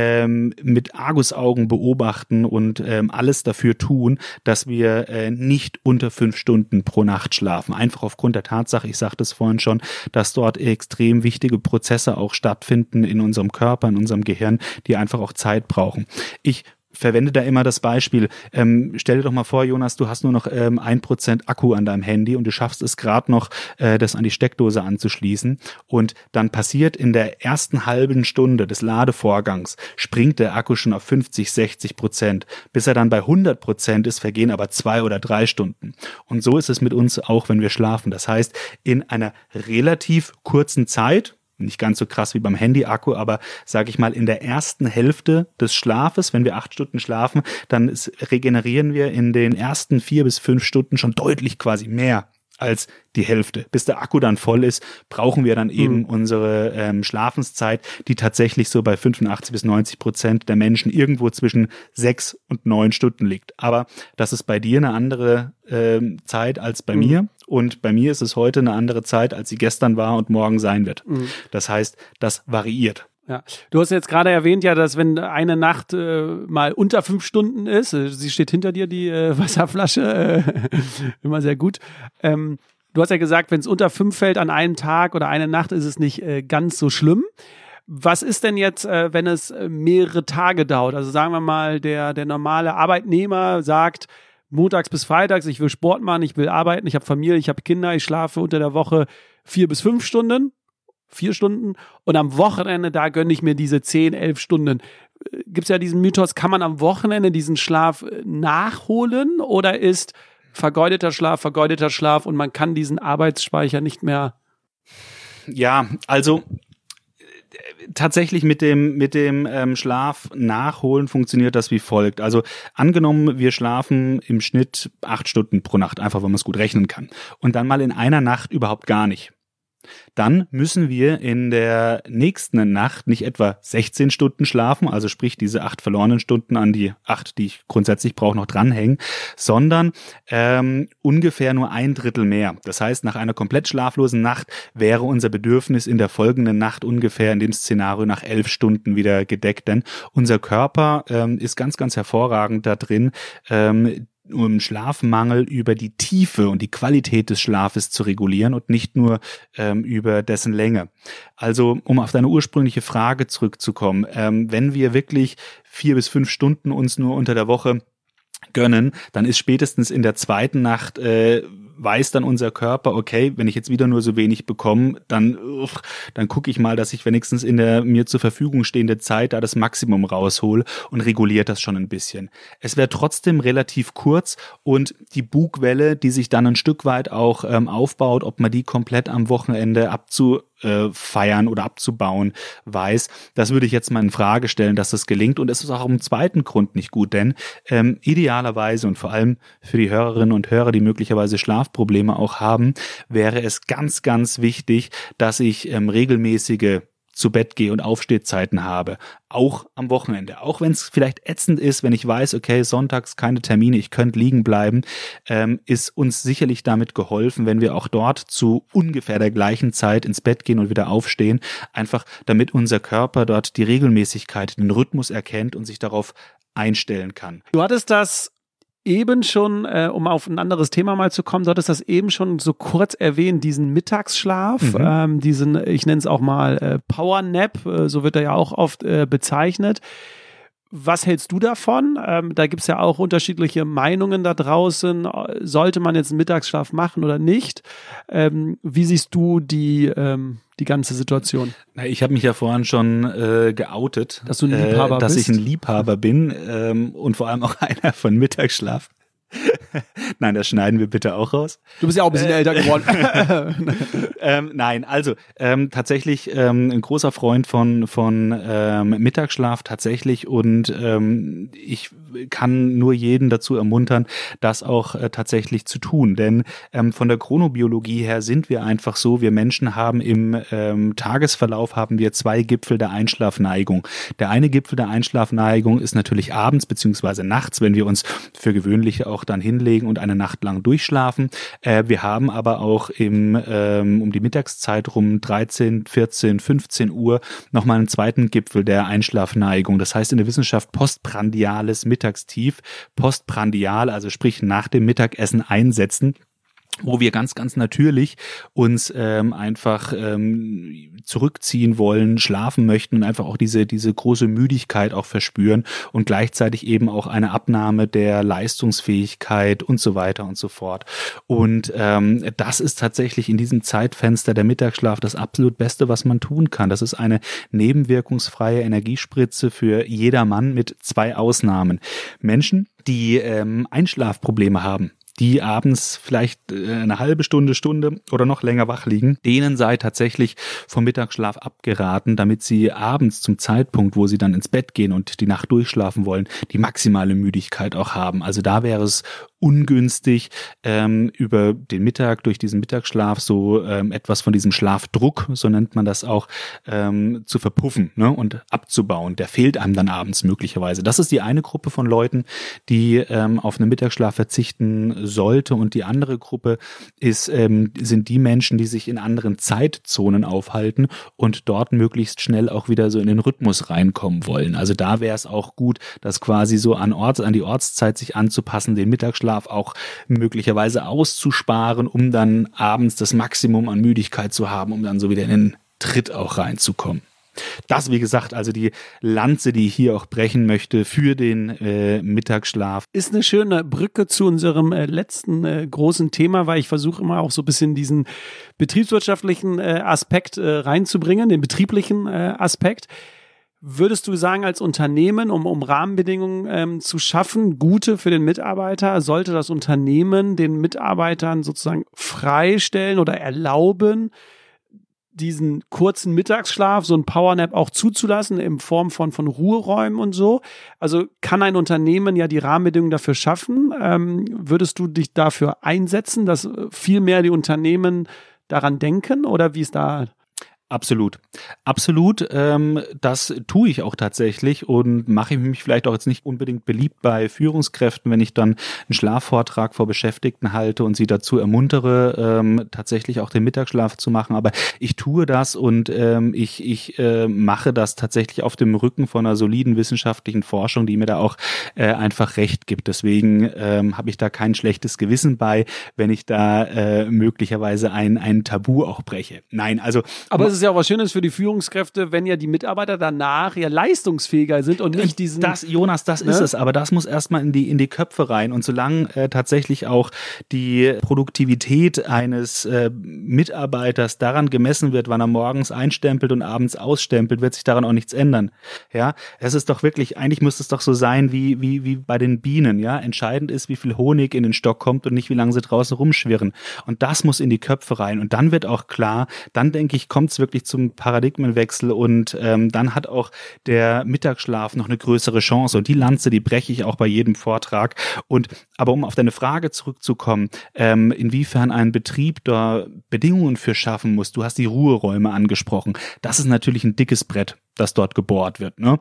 mit Argusaugen beobachten und alles dafür tun, dass wir nicht unter 5 Stunden pro Nacht schlafen. Einfach aufgrund der Tatsache, ich sagte es vorhin schon, dass dort extrem wichtige Prozesse auch stattfinden in unserem Körper, in unserem Gehirn, die einfach auch Zeit brauchen. Ich verwende da immer das Beispiel. Stell dir doch mal vor, Jonas, du hast nur noch 1% Akku an deinem Handy und du schaffst es gerade noch, das an die Steckdose anzuschließen. Und dann passiert in der ersten halben Stunde des Ladevorgangs, springt der Akku schon auf 50-60%. Bis er dann bei 100% ist, vergehen aber 2 oder 3 Stunden. Und so ist es mit uns auch, wenn wir schlafen. Das heißt, in einer relativ kurzen Zeit, nicht ganz so krass wie beim Handy-Akku, aber sage ich mal, in der ersten Hälfte des Schlafes, wenn wir 8 Stunden schlafen, dann regenerieren wir in den ersten 4 bis 5 Stunden schon deutlich quasi mehr als die Hälfte. Bis der Akku dann voll ist, brauchen wir dann eben unsere Schlafenszeit, die tatsächlich so bei 85-90% der Menschen irgendwo zwischen 6 und 9 Stunden liegt. Aber das ist bei dir eine andere Zeit als bei mir. Und bei mir ist es heute eine andere Zeit, als sie gestern war und morgen sein wird. Das heißt, das variiert. Ja, du hast jetzt gerade erwähnt, ja, dass wenn eine Nacht mal unter 5 Stunden ist, sie steht hinter dir, die Wasserflasche, immer sehr gut. Du hast ja gesagt, wenn es unter 5 fällt an einem Tag oder eine Nacht, ist es nicht ganz so schlimm. Was ist denn jetzt, wenn es mehrere Tage dauert? Also sagen wir mal, der normale Arbeitnehmer sagt, montags bis freitags, ich will Sport machen, ich will arbeiten, ich habe Familie, ich habe Kinder, ich schlafe unter der Woche 4 bis 5 Stunden. 4 Stunden und am Wochenende, da gönne ich mir diese 10, 11 Stunden. Gibt es ja diesen Mythos, kann man am Wochenende diesen Schlaf nachholen oder ist vergeudeter Schlaf und man kann diesen Arbeitsspeicher nicht mehr? Ja, also tatsächlich mit dem Schlaf nachholen funktioniert das wie folgt. Also angenommen, wir schlafen im Schnitt 8 Stunden pro Nacht, einfach weil man es gut rechnen kann. Und dann mal in einer Nacht überhaupt gar nicht. Dann müssen wir in der nächsten Nacht nicht etwa 16 Stunden schlafen, also sprich diese 8 verlorenen Stunden an die 8, die ich grundsätzlich brauche, noch dranhängen, sondern ungefähr nur 1/3 mehr. Das heißt, nach einer komplett schlaflosen Nacht wäre unser Bedürfnis in der folgenden Nacht ungefähr in dem Szenario nach 11 Stunden wieder gedeckt, denn unser Körper ist ganz, ganz hervorragend da drin, um Schlafmangel über die Tiefe und die Qualität des Schlafes zu regulieren und nicht nur über dessen Länge. Also, um auf deine ursprüngliche Frage zurückzukommen, wenn wir wirklich 4 bis 5 Stunden uns nur unter der Woche gönnen, dann ist spätestens in der zweiten Nacht weiß dann unser Körper, okay, wenn ich jetzt wieder nur so wenig bekomme, dann gucke ich mal, dass ich wenigstens in der mir zur Verfügung stehende Zeit da das Maximum raushol und reguliert das schon ein bisschen. Es wäre trotzdem relativ kurz und die Bugwelle, die sich dann ein Stück weit auch aufbaut, ob man die komplett am Wochenende abzufeiern oder abzubauen weiß, das würde ich jetzt mal in Frage stellen, dass das gelingt, und es ist auch im zweiten Grund nicht gut, denn idealerweise und vor allem für die Hörerinnen und Hörer, die möglicherweise Schlafprobleme auch haben, wäre es ganz, ganz wichtig, dass ich regelmäßige zu Bett gehe und Aufstehzeiten habe, auch am Wochenende. Auch wenn es vielleicht ätzend ist, wenn ich weiß, okay, sonntags keine Termine, ich könnte liegen bleiben, ist uns sicherlich damit geholfen, wenn wir auch dort zu ungefähr der gleichen Zeit ins Bett gehen und wieder aufstehen, einfach damit unser Körper dort die Regelmäßigkeit, den Rhythmus erkennt und sich darauf einstellen kann. Du hattest das eben schon, um auf ein anderes Thema mal zu kommen, du hattest das eben schon so kurz erwähnt, diesen Mittagsschlaf, diesen, ich nenne es auch mal Power Nap, so wird er ja auch oft bezeichnet. Was hältst du davon? Da gibt es ja auch unterschiedliche Meinungen da draußen. Sollte man jetzt einen Mittagsschlaf machen oder nicht? Wie siehst du die ganze Situation? Ich habe mich ja vorhin schon geoutet, dass du ein Liebhaber dass bist. Ich ein Liebhaber bin und vor allem auch einer von Mittagsschlaf. Nein, das schneiden wir bitte auch raus. Du bist ja auch ein bisschen älter geworden. Nein, also tatsächlich ein großer Freund von Mittagsschlaf tatsächlich, und ich kann nur jeden dazu ermuntern, das auch tatsächlich zu tun, denn von der Chronobiologie her sind wir einfach so, wir Menschen haben im Tagesverlauf haben wir 2 Gipfel der Einschlafneigung. Der eine Gipfel der Einschlafneigung ist natürlich abends beziehungsweise nachts, wenn wir uns für gewöhnlich auch dann hinlegen und eine Nacht lang durchschlafen. Wir haben aber auch um die Mittagszeit rum 13, 14, 15 Uhr nochmal einen zweiten Gipfel der Einschlafneigung. Das heißt in der Wissenschaft postprandiales Mittagstief. Postprandial, also sprich nach dem Mittagessen einsetzen, wo wir ganz, ganz natürlich uns einfach zurückziehen wollen, schlafen möchten und einfach auch diese große Müdigkeit auch verspüren und gleichzeitig eben auch eine Abnahme der Leistungsfähigkeit und so weiter und so fort. Und das ist tatsächlich in diesem Zeitfenster der Mittagsschlaf das absolut Beste, was man tun kann. Das ist eine nebenwirkungsfreie Energiespritze für jedermann mit 2 Ausnahmen. Menschen, die Einschlafprobleme haben, die abends vielleicht eine halbe Stunde oder noch länger wach liegen, denen sei tatsächlich vom Mittagsschlaf abgeraten, damit sie abends zum Zeitpunkt, wo sie dann ins Bett gehen und die Nacht durchschlafen wollen, die maximale Müdigkeit auch haben. Also da wäre es ungünstig, über den Mittag, durch diesen Mittagsschlaf so etwas von diesem Schlafdruck, so nennt man das auch, zu verpuffen, ne, und abzubauen. Der fehlt einem dann abends möglicherweise. Das ist die eine Gruppe von Leuten, die auf einen Mittagsschlaf verzichten sollte, und die andere Gruppe sind die Menschen, die sich in anderen Zeitzonen aufhalten und dort möglichst schnell auch wieder so in den Rhythmus reinkommen wollen. Also da wäre es auch gut, das quasi so an die Ortszeit sich anzupassen, den Mittagsschlaf auch möglicherweise auszusparen, um dann abends das Maximum an Müdigkeit zu haben, um dann so wieder in den Tritt auch reinzukommen. Das, wie gesagt, also die Lanze, die ich hier auch brechen möchte für den Mittagsschlaf. Ist eine schöne Brücke zu unserem letzten großen Thema, weil ich versuche immer auch so ein bisschen diesen betriebswirtschaftlichen Aspekt reinzubringen, den betrieblichen Aspekt. Würdest du sagen, als Unternehmen, um Rahmenbedingungen zu schaffen, gute für den Mitarbeiter, sollte das Unternehmen den Mitarbeitern sozusagen freistellen oder erlauben, diesen kurzen Mittagsschlaf, so ein Powernap auch zuzulassen in Form von Ruheräumen und so? Also kann ein Unternehmen ja die Rahmenbedingungen dafür schaffen? Würdest du dich dafür einsetzen, dass viel mehr die Unternehmen daran denken, oder wie ist da? Absolut. Das tue ich auch tatsächlich und mache mich vielleicht auch jetzt nicht unbedingt beliebt bei Führungskräften, wenn ich dann einen Schlafvortrag vor Beschäftigten halte und sie dazu ermuntere, tatsächlich auch den Mittagsschlaf zu machen. Aber ich tue das, und ich mache das tatsächlich auf dem Rücken von einer soliden wissenschaftlichen Forschung, die mir da auch einfach recht gibt. Deswegen habe ich da kein schlechtes Gewissen bei, wenn ich da möglicherweise ein Tabu auch breche. Nein, also... Aber es ist ja auch was Schönes für die Führungskräfte, wenn ja die Mitarbeiter danach ja leistungsfähiger sind und nicht diesen... Jonas, das ist es, aber das muss erstmal in die Köpfe rein, und solange tatsächlich auch die Produktivität eines Mitarbeiters daran gemessen wird, wann er morgens einstempelt und abends ausstempelt, wird sich daran auch nichts ändern. Ja, es ist doch wirklich, eigentlich müsste es doch so sein wie bei den Bienen, ja, entscheidend ist, wie viel Honig in den Stock kommt und nicht, wie lange sie draußen rumschwirren, und das muss in die Köpfe rein, und dann wird auch klar, dann denke ich, kommt es wirklich zum Paradigmenwechsel, und dann hat auch der Mittagsschlaf noch eine größere Chance, und die Lanze, die breche ich auch bei jedem Vortrag. Aber um auf deine Frage zurückzukommen, inwiefern ein Betrieb da Bedingungen für schaffen muss, du hast die Ruheräume angesprochen, das ist natürlich ein dickes Brett, das dort gebohrt wird, ne?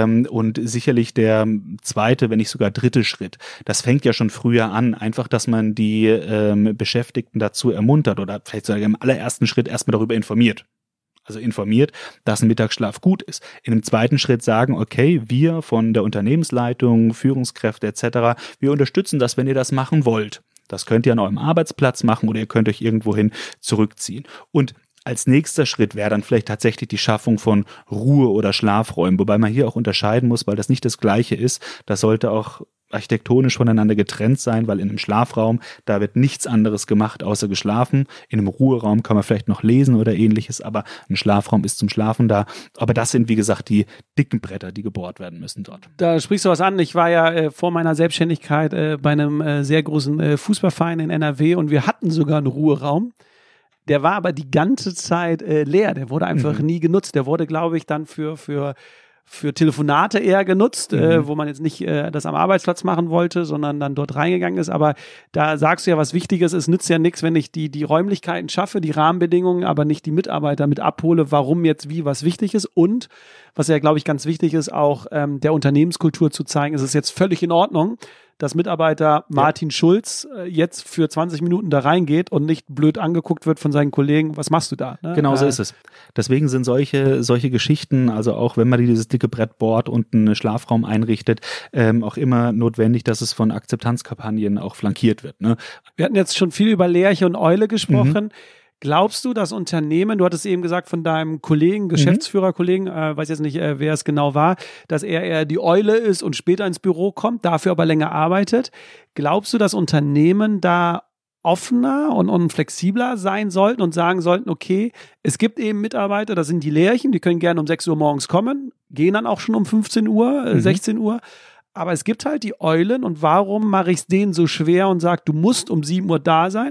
Und sicherlich der zweite, wenn nicht sogar dritte Schritt, das fängt ja schon früher an, einfach, dass man die Beschäftigten dazu ermuntert oder vielleicht sogar im allerersten Schritt erstmal darüber informiert. Also informiert, dass ein Mittagsschlaf gut ist. In einem zweiten Schritt sagen, okay, wir von der Unternehmensleitung, Führungskräfte etc., wir unterstützen das, wenn ihr das machen wollt. Das könnt ihr an eurem Arbeitsplatz machen oder ihr könnt euch irgendwohin zurückziehen. Und als nächster Schritt wäre dann vielleicht tatsächlich die Schaffung von Ruhe- oder Schlafräumen, wobei man hier auch unterscheiden muss, weil das nicht das Gleiche ist. Das sollte auch architektonisch voneinander getrennt sein, weil in einem Schlafraum, da wird nichts anderes gemacht, außer geschlafen. In einem Ruheraum kann man vielleicht noch lesen oder ähnliches, aber ein Schlafraum ist zum Schlafen da. Aber das sind, wie gesagt, die dicken Bretter, die gebohrt werden müssen dort. Da sprichst du was an. Ich war ja vor meiner Selbstständigkeit bei einem sehr großen Fußballverein in NRW, und wir hatten sogar einen Ruheraum. Der war aber die ganze Zeit leer. Der wurde einfach nie genutzt. Der wurde, glaube ich, dann für Telefonate eher genutzt, wo man jetzt nicht das am Arbeitsplatz machen wollte, sondern dann dort reingegangen ist. Aber da sagst du ja was Wichtiges, es nützt ja nichts, wenn ich die Räumlichkeiten schaffe, die Rahmenbedingungen, aber nicht die Mitarbeiter mit abhole, warum jetzt wie was wichtig ist. Und was ja, glaube ich, ganz wichtig ist, auch der Unternehmenskultur zu zeigen, es ist jetzt völlig in Ordnung, dass Mitarbeiter Martin Schulz jetzt für 20 Minuten da reingeht und nicht blöd angeguckt wird von seinen Kollegen, was machst du da? Ne? Genau so ist es. Deswegen sind solche Geschichten, also auch wenn man dieses dicke Brett bohrt und einen Schlafraum einrichtet, auch immer notwendig, dass es von Akzeptanzkampagnen auch flankiert wird. Ne? Wir hatten jetzt schon viel über Lerche und Eule gesprochen. Glaubst du, dass Unternehmen, du hattest eben gesagt von deinem Kollegen, Geschäftsführerkollegen, weiß jetzt nicht, wer es genau war, dass er eher die Eule ist und später ins Büro kommt, dafür aber länger arbeitet. Glaubst du, dass Unternehmen da offener und flexibler sein sollten und sagen sollten, okay, es gibt eben Mitarbeiter, das sind die Lerchen, die können gerne um 6 Uhr morgens kommen, gehen dann auch schon um 15 Uhr, 16 Uhr. Aber es gibt halt die Eulen, und warum mache ich es denen so schwer und sage, du musst um 7 Uhr da sein?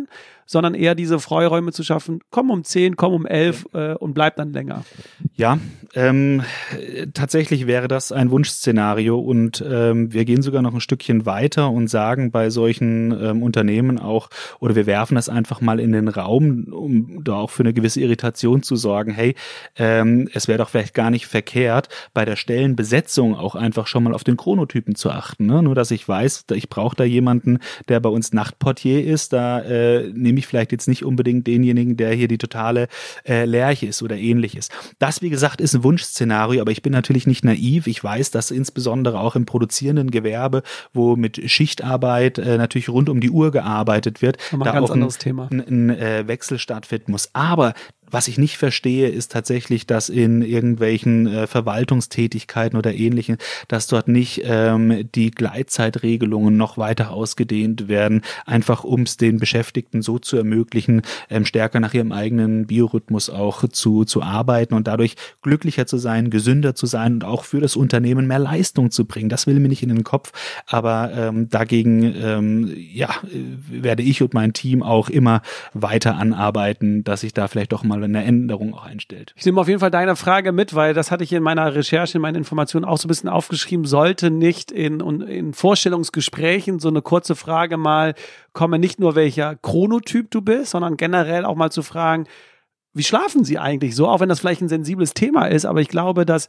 sondern eher diese Freiräume zu schaffen, komm um 10, komm um 11 und bleib dann länger. Ja, tatsächlich wäre das ein Wunschszenario und wir gehen sogar noch ein Stückchen weiter und sagen bei solchen Unternehmen auch, oder wir werfen das einfach mal in den Raum, um da auch für eine gewisse Irritation zu sorgen, hey, es wäre doch vielleicht gar nicht verkehrt, bei der Stellenbesetzung auch einfach schon mal auf den Chronotypen zu achten. Ne? Nur, dass ich weiß, ich brauche da jemanden, der bei uns Nachtportier ist, da nehme ich vielleicht jetzt nicht unbedingt denjenigen, der hier die totale Lerche ist oder ähnliches. Das, wie gesagt, ist ein Wunschszenario, aber ich bin natürlich nicht naiv. Ich weiß, dass insbesondere auch im produzierenden Gewerbe, wo mit Schichtarbeit natürlich rund um die Uhr gearbeitet wird, da auch ein Wechsel stattfinden muss. Aber was ich nicht verstehe, ist tatsächlich, dass in irgendwelchen Verwaltungstätigkeiten oder Ähnlichem, dass dort nicht die Gleitzeitregelungen noch weiter ausgedehnt werden, einfach um es den Beschäftigten so zu ermöglichen, stärker nach ihrem eigenen Biorhythmus auch zu arbeiten und dadurch glücklicher zu sein, gesünder zu sein und auch für das Unternehmen mehr Leistung zu bringen. Das will mir nicht in den Kopf, aber dagegen werde ich und mein Team auch immer weiter anarbeiten, dass ich da vielleicht doch mal eine Änderung auch einstellt. Ich nehme auf jeden Fall deine Frage mit, weil das hatte ich in meiner Recherche, in meinen Informationen auch so ein bisschen aufgeschrieben, sollte nicht in Vorstellungsgesprächen so eine kurze Frage mal kommen, nicht nur welcher Chronotyp du bist, sondern generell auch mal zu fragen, wie schlafen sie eigentlich so, auch wenn das vielleicht ein sensibles Thema ist, aber ich glaube, dass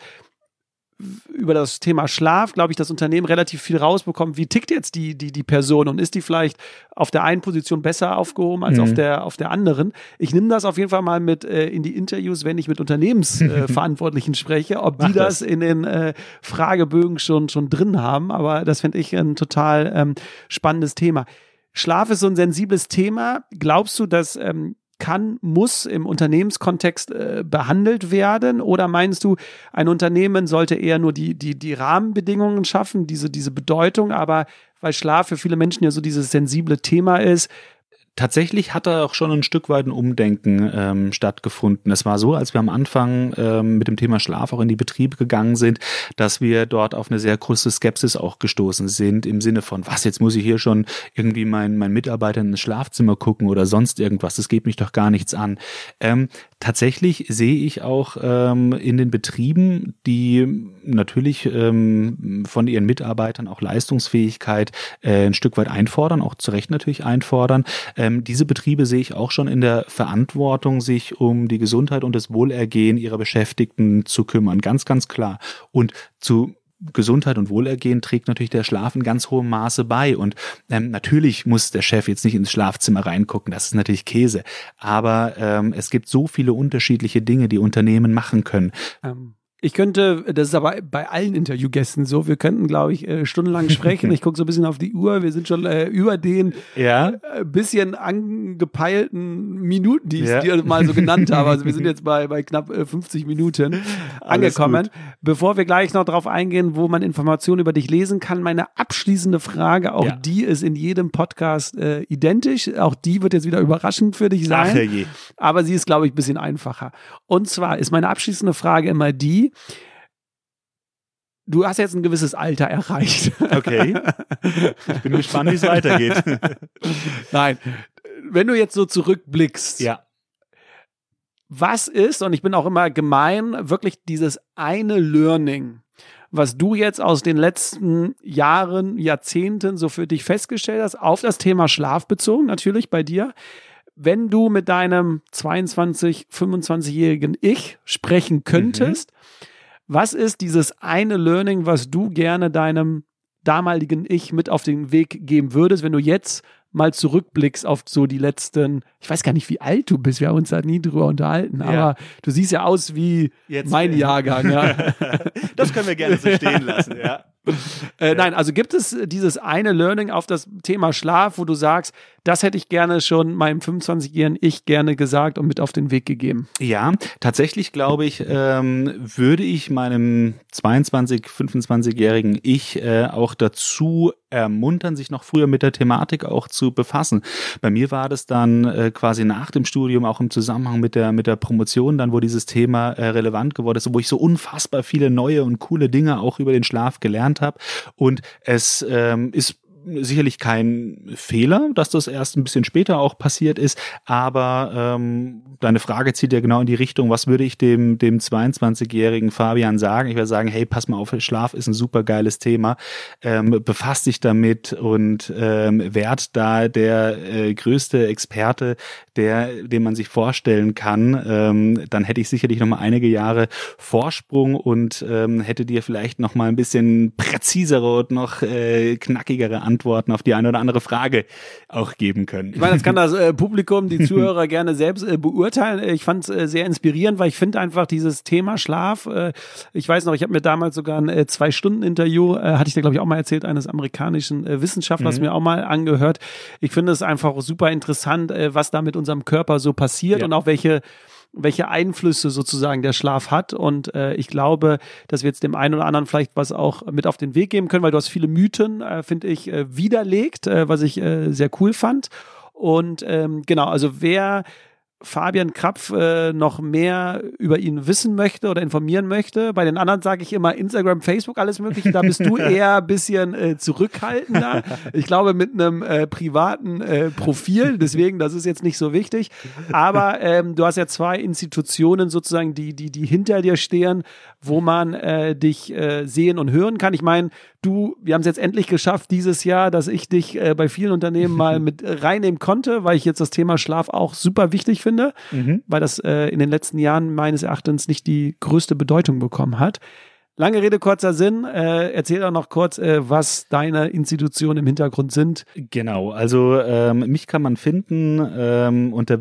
über das Thema Schlaf, glaube ich, das Unternehmen relativ viel rausbekommt. Wie tickt jetzt die Person und ist die vielleicht auf der einen Position besser aufgehoben als auf der anderen? Ich nehme das auf jeden Fall mal mit in die Interviews, wenn ich mit Unternehmensverantwortlichen spreche, ob die das in den Fragebögen schon drin haben. Aber das finde ich ein total spannendes Thema. Schlaf ist so ein sensibles Thema. Glaubst du, dass muss im Unternehmenskontext behandelt werden? Oder meinst du, ein Unternehmen sollte eher nur die Rahmenbedingungen schaffen, diese Bedeutung, aber weil Schlaf für viele Menschen ja so dieses sensible Thema ist? Tatsächlich hat da auch schon ein Stück weit ein Umdenken stattgefunden. Es war so, als wir am Anfang mit dem Thema Schlaf auch in die Betriebe gegangen sind, dass wir dort auf eine sehr große Skepsis auch gestoßen sind, im Sinne von, was, jetzt muss ich hier schon irgendwie meinen Mitarbeiter ins Schlafzimmer gucken oder sonst irgendwas, das geht mich doch gar nichts an. Tatsächlich sehe ich auch in den Betrieben, die natürlich von ihren Mitarbeitern auch Leistungsfähigkeit ein Stück weit einfordern, auch zu Recht natürlich einfordern. Diese Betriebe sehe ich auch schon in der Verantwortung, sich um die Gesundheit und das Wohlergehen ihrer Beschäftigten zu kümmern. Ganz, ganz klar. Und zu Gesundheit und Wohlergehen trägt natürlich der Schlaf in ganz hohem Maße bei. Und natürlich muss der Chef jetzt nicht ins Schlafzimmer reingucken, das ist natürlich Käse. Aber es gibt so viele unterschiedliche Dinge, die Unternehmen machen können. Ich könnte, das ist aber bei allen Interviewgästen so, wir könnten, glaube ich, stundenlang sprechen. Ich gucke so ein bisschen auf die Uhr, wir sind schon über den bisschen angepeilten Minuten, die ich dir mal so genannt habe. Also wir sind jetzt bei knapp 50 Minuten angekommen. Bevor wir gleich noch drauf eingehen, wo man Informationen über dich lesen kann, meine abschließende Frage, auch die ist in jedem Podcast identisch. Auch die wird jetzt wieder überraschend für dich sein. Aber sie ist, glaube ich, ein bisschen einfacher. Und zwar ist meine abschließende Frage immer die: Du hast jetzt ein gewisses Alter erreicht. Okay. Ich bin gespannt, wie es weitergeht. Nein. Wenn du jetzt so zurückblickst, was ist, und ich bin auch immer gemein, wirklich dieses eine Learning, was du jetzt aus den letzten Jahren, Jahrzehnten so für dich festgestellt hast, auf das Thema Schlaf bezogen, natürlich bei dir, wenn du mit deinem 22-, 25-jährigen Ich sprechen könntest, was ist dieses eine Learning, was du gerne deinem damaligen Ich mit auf den Weg geben würdest, wenn du jetzt mal zurückblickst auf so die letzten, ich weiß gar nicht, wie alt du bist, wir haben uns da nie drüber unterhalten, aber du siehst ja aus wie jetzt mein Jahrgang. Ja. Das können wir gerne so stehen lassen, ja. Nein, also gibt es dieses eine Learning auf das Thema Schlaf, wo du sagst, das hätte ich gerne schon meinem 25-jährigen Ich gerne gesagt und mit auf den Weg gegeben? Ja, tatsächlich glaube ich, würde ich meinem 22-, 25-jährigen Ich auch dazu ermuntern, sich noch früher mit der Thematik auch zu befassen. Bei mir war das dann quasi nach dem Studium, auch im Zusammenhang mit der Promotion, dann wo dieses Thema relevant geworden ist, wo ich so unfassbar viele neue und coole Dinge auch über den Schlaf gelernt habe. Und es ist sicherlich kein Fehler, dass das erst ein bisschen später auch passiert ist, aber deine Frage zieht ja genau in die Richtung, was würde ich dem 22-jährigen Fabian sagen? Ich würde sagen, hey, pass mal auf, Schlaf ist ein super geiles Thema, befasst dich damit und werd da der größte Experte, den man sich vorstellen kann, dann hätte ich sicherlich noch mal einige Jahre Vorsprung und hätte dir vielleicht noch mal ein bisschen präzisere und noch knackigere Antworten auf die eine oder andere Frage auch geben können. Ich meine, das kann das Publikum, die Zuhörer gerne selbst beurteilen. Ich fand es sehr inspirierend, weil ich finde einfach dieses Thema Schlaf, ich weiß noch, ich habe mir damals sogar ein 2-Stunden-Interview, hatte ich dir glaube ich auch mal erzählt, eines amerikanischen Wissenschaftlers mir auch mal angehört. Ich finde es einfach super interessant, was da mit unserem Körper so passiert und auch welche Einflüsse sozusagen der Schlaf hat und ich glaube, dass wir jetzt dem einen oder anderen vielleicht was auch mit auf den Weg geben können, weil du hast viele Mythen, finde ich, widerlegt, was ich sehr cool fand und genau, also wer Fabian Krapf noch mehr über ihn wissen möchte oder informieren möchte. Bei den anderen sage ich immer Instagram, Facebook, alles Mögliche. Da bist du eher ein bisschen zurückhaltender. Ich glaube mit einem privaten Profil. Deswegen, das ist jetzt nicht so wichtig. Aber du hast ja 2 Institutionen sozusagen, die hinter dir stehen, wo man dich sehen und hören kann. Ich meine, wir haben es jetzt endlich geschafft dieses Jahr, dass ich dich bei vielen Unternehmen mal mit reinnehmen konnte, weil ich jetzt das Thema Schlaf auch super wichtig finde, weil das in den letzten Jahren meines Erachtens nicht die größte Bedeutung bekommen hat. Lange Rede, kurzer Sinn. Erzähl doch noch kurz, was deine Institutionen im Hintergrund sind. Genau, also mich kann man finden unter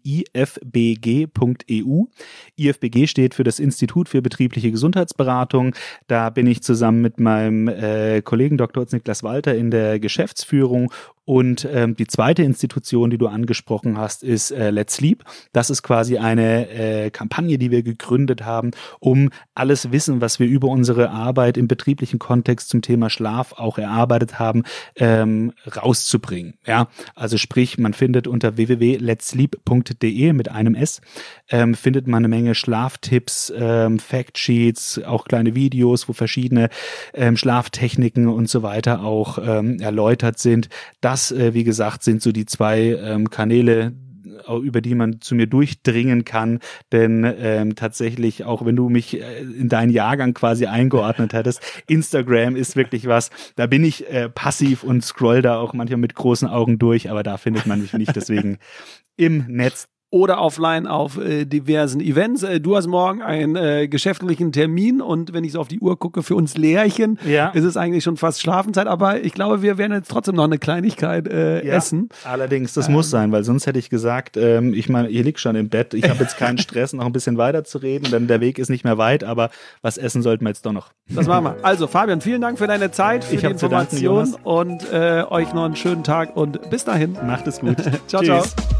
www.ifbg.eu. IFBG steht für das Institut für betriebliche Gesundheitsberatung. Da bin ich zusammen mit meinem Kollegen Dr. Niklas Walter in der Geschäftsführung. Und die zweite Institution, die du angesprochen hast, ist Let's Sleep. Das ist quasi eine Kampagne, die wir gegründet haben, um alles Wissen, was wir über unsere Arbeit im betrieblichen Kontext zum Thema Schlaf auch erarbeitet haben, rauszubringen. Ja, also sprich, man findet unter www.letsleep.de mit einem S, findet man eine Menge Schlaftipps, Factsheets, auch kleine Videos, wo verschiedene Schlaftechniken und so weiter auch erläutert sind. Das, wie gesagt, sind so die 2 Kanäle, über die man zu mir durchdringen kann, denn tatsächlich, auch wenn du mich in deinen Jahrgang quasi eingeordnet hättest, Instagram ist wirklich was, da bin ich passiv und scroll da auch manchmal mit großen Augen durch, aber da findet man mich nicht, deswegen im Netz. Oder offline auf diversen Events. Du hast morgen einen geschäftlichen Termin und wenn ich so auf die Uhr gucke, für uns Lehrchen, ist es eigentlich schon fast Schlafenszeit, aber ich glaube, wir werden jetzt trotzdem noch eine Kleinigkeit essen. Allerdings, das muss sein, weil sonst hätte ich gesagt, ich meine, ihr liegt schon im Bett, ich habe jetzt keinen Stress, noch ein bisschen weiter zu reden, denn der Weg ist nicht mehr weit, aber was essen sollten wir jetzt doch noch. Das machen wir. Also Fabian, vielen Dank für deine Zeit, für die Information und euch noch einen schönen Tag und bis dahin. Macht es gut. Ciao, ciao.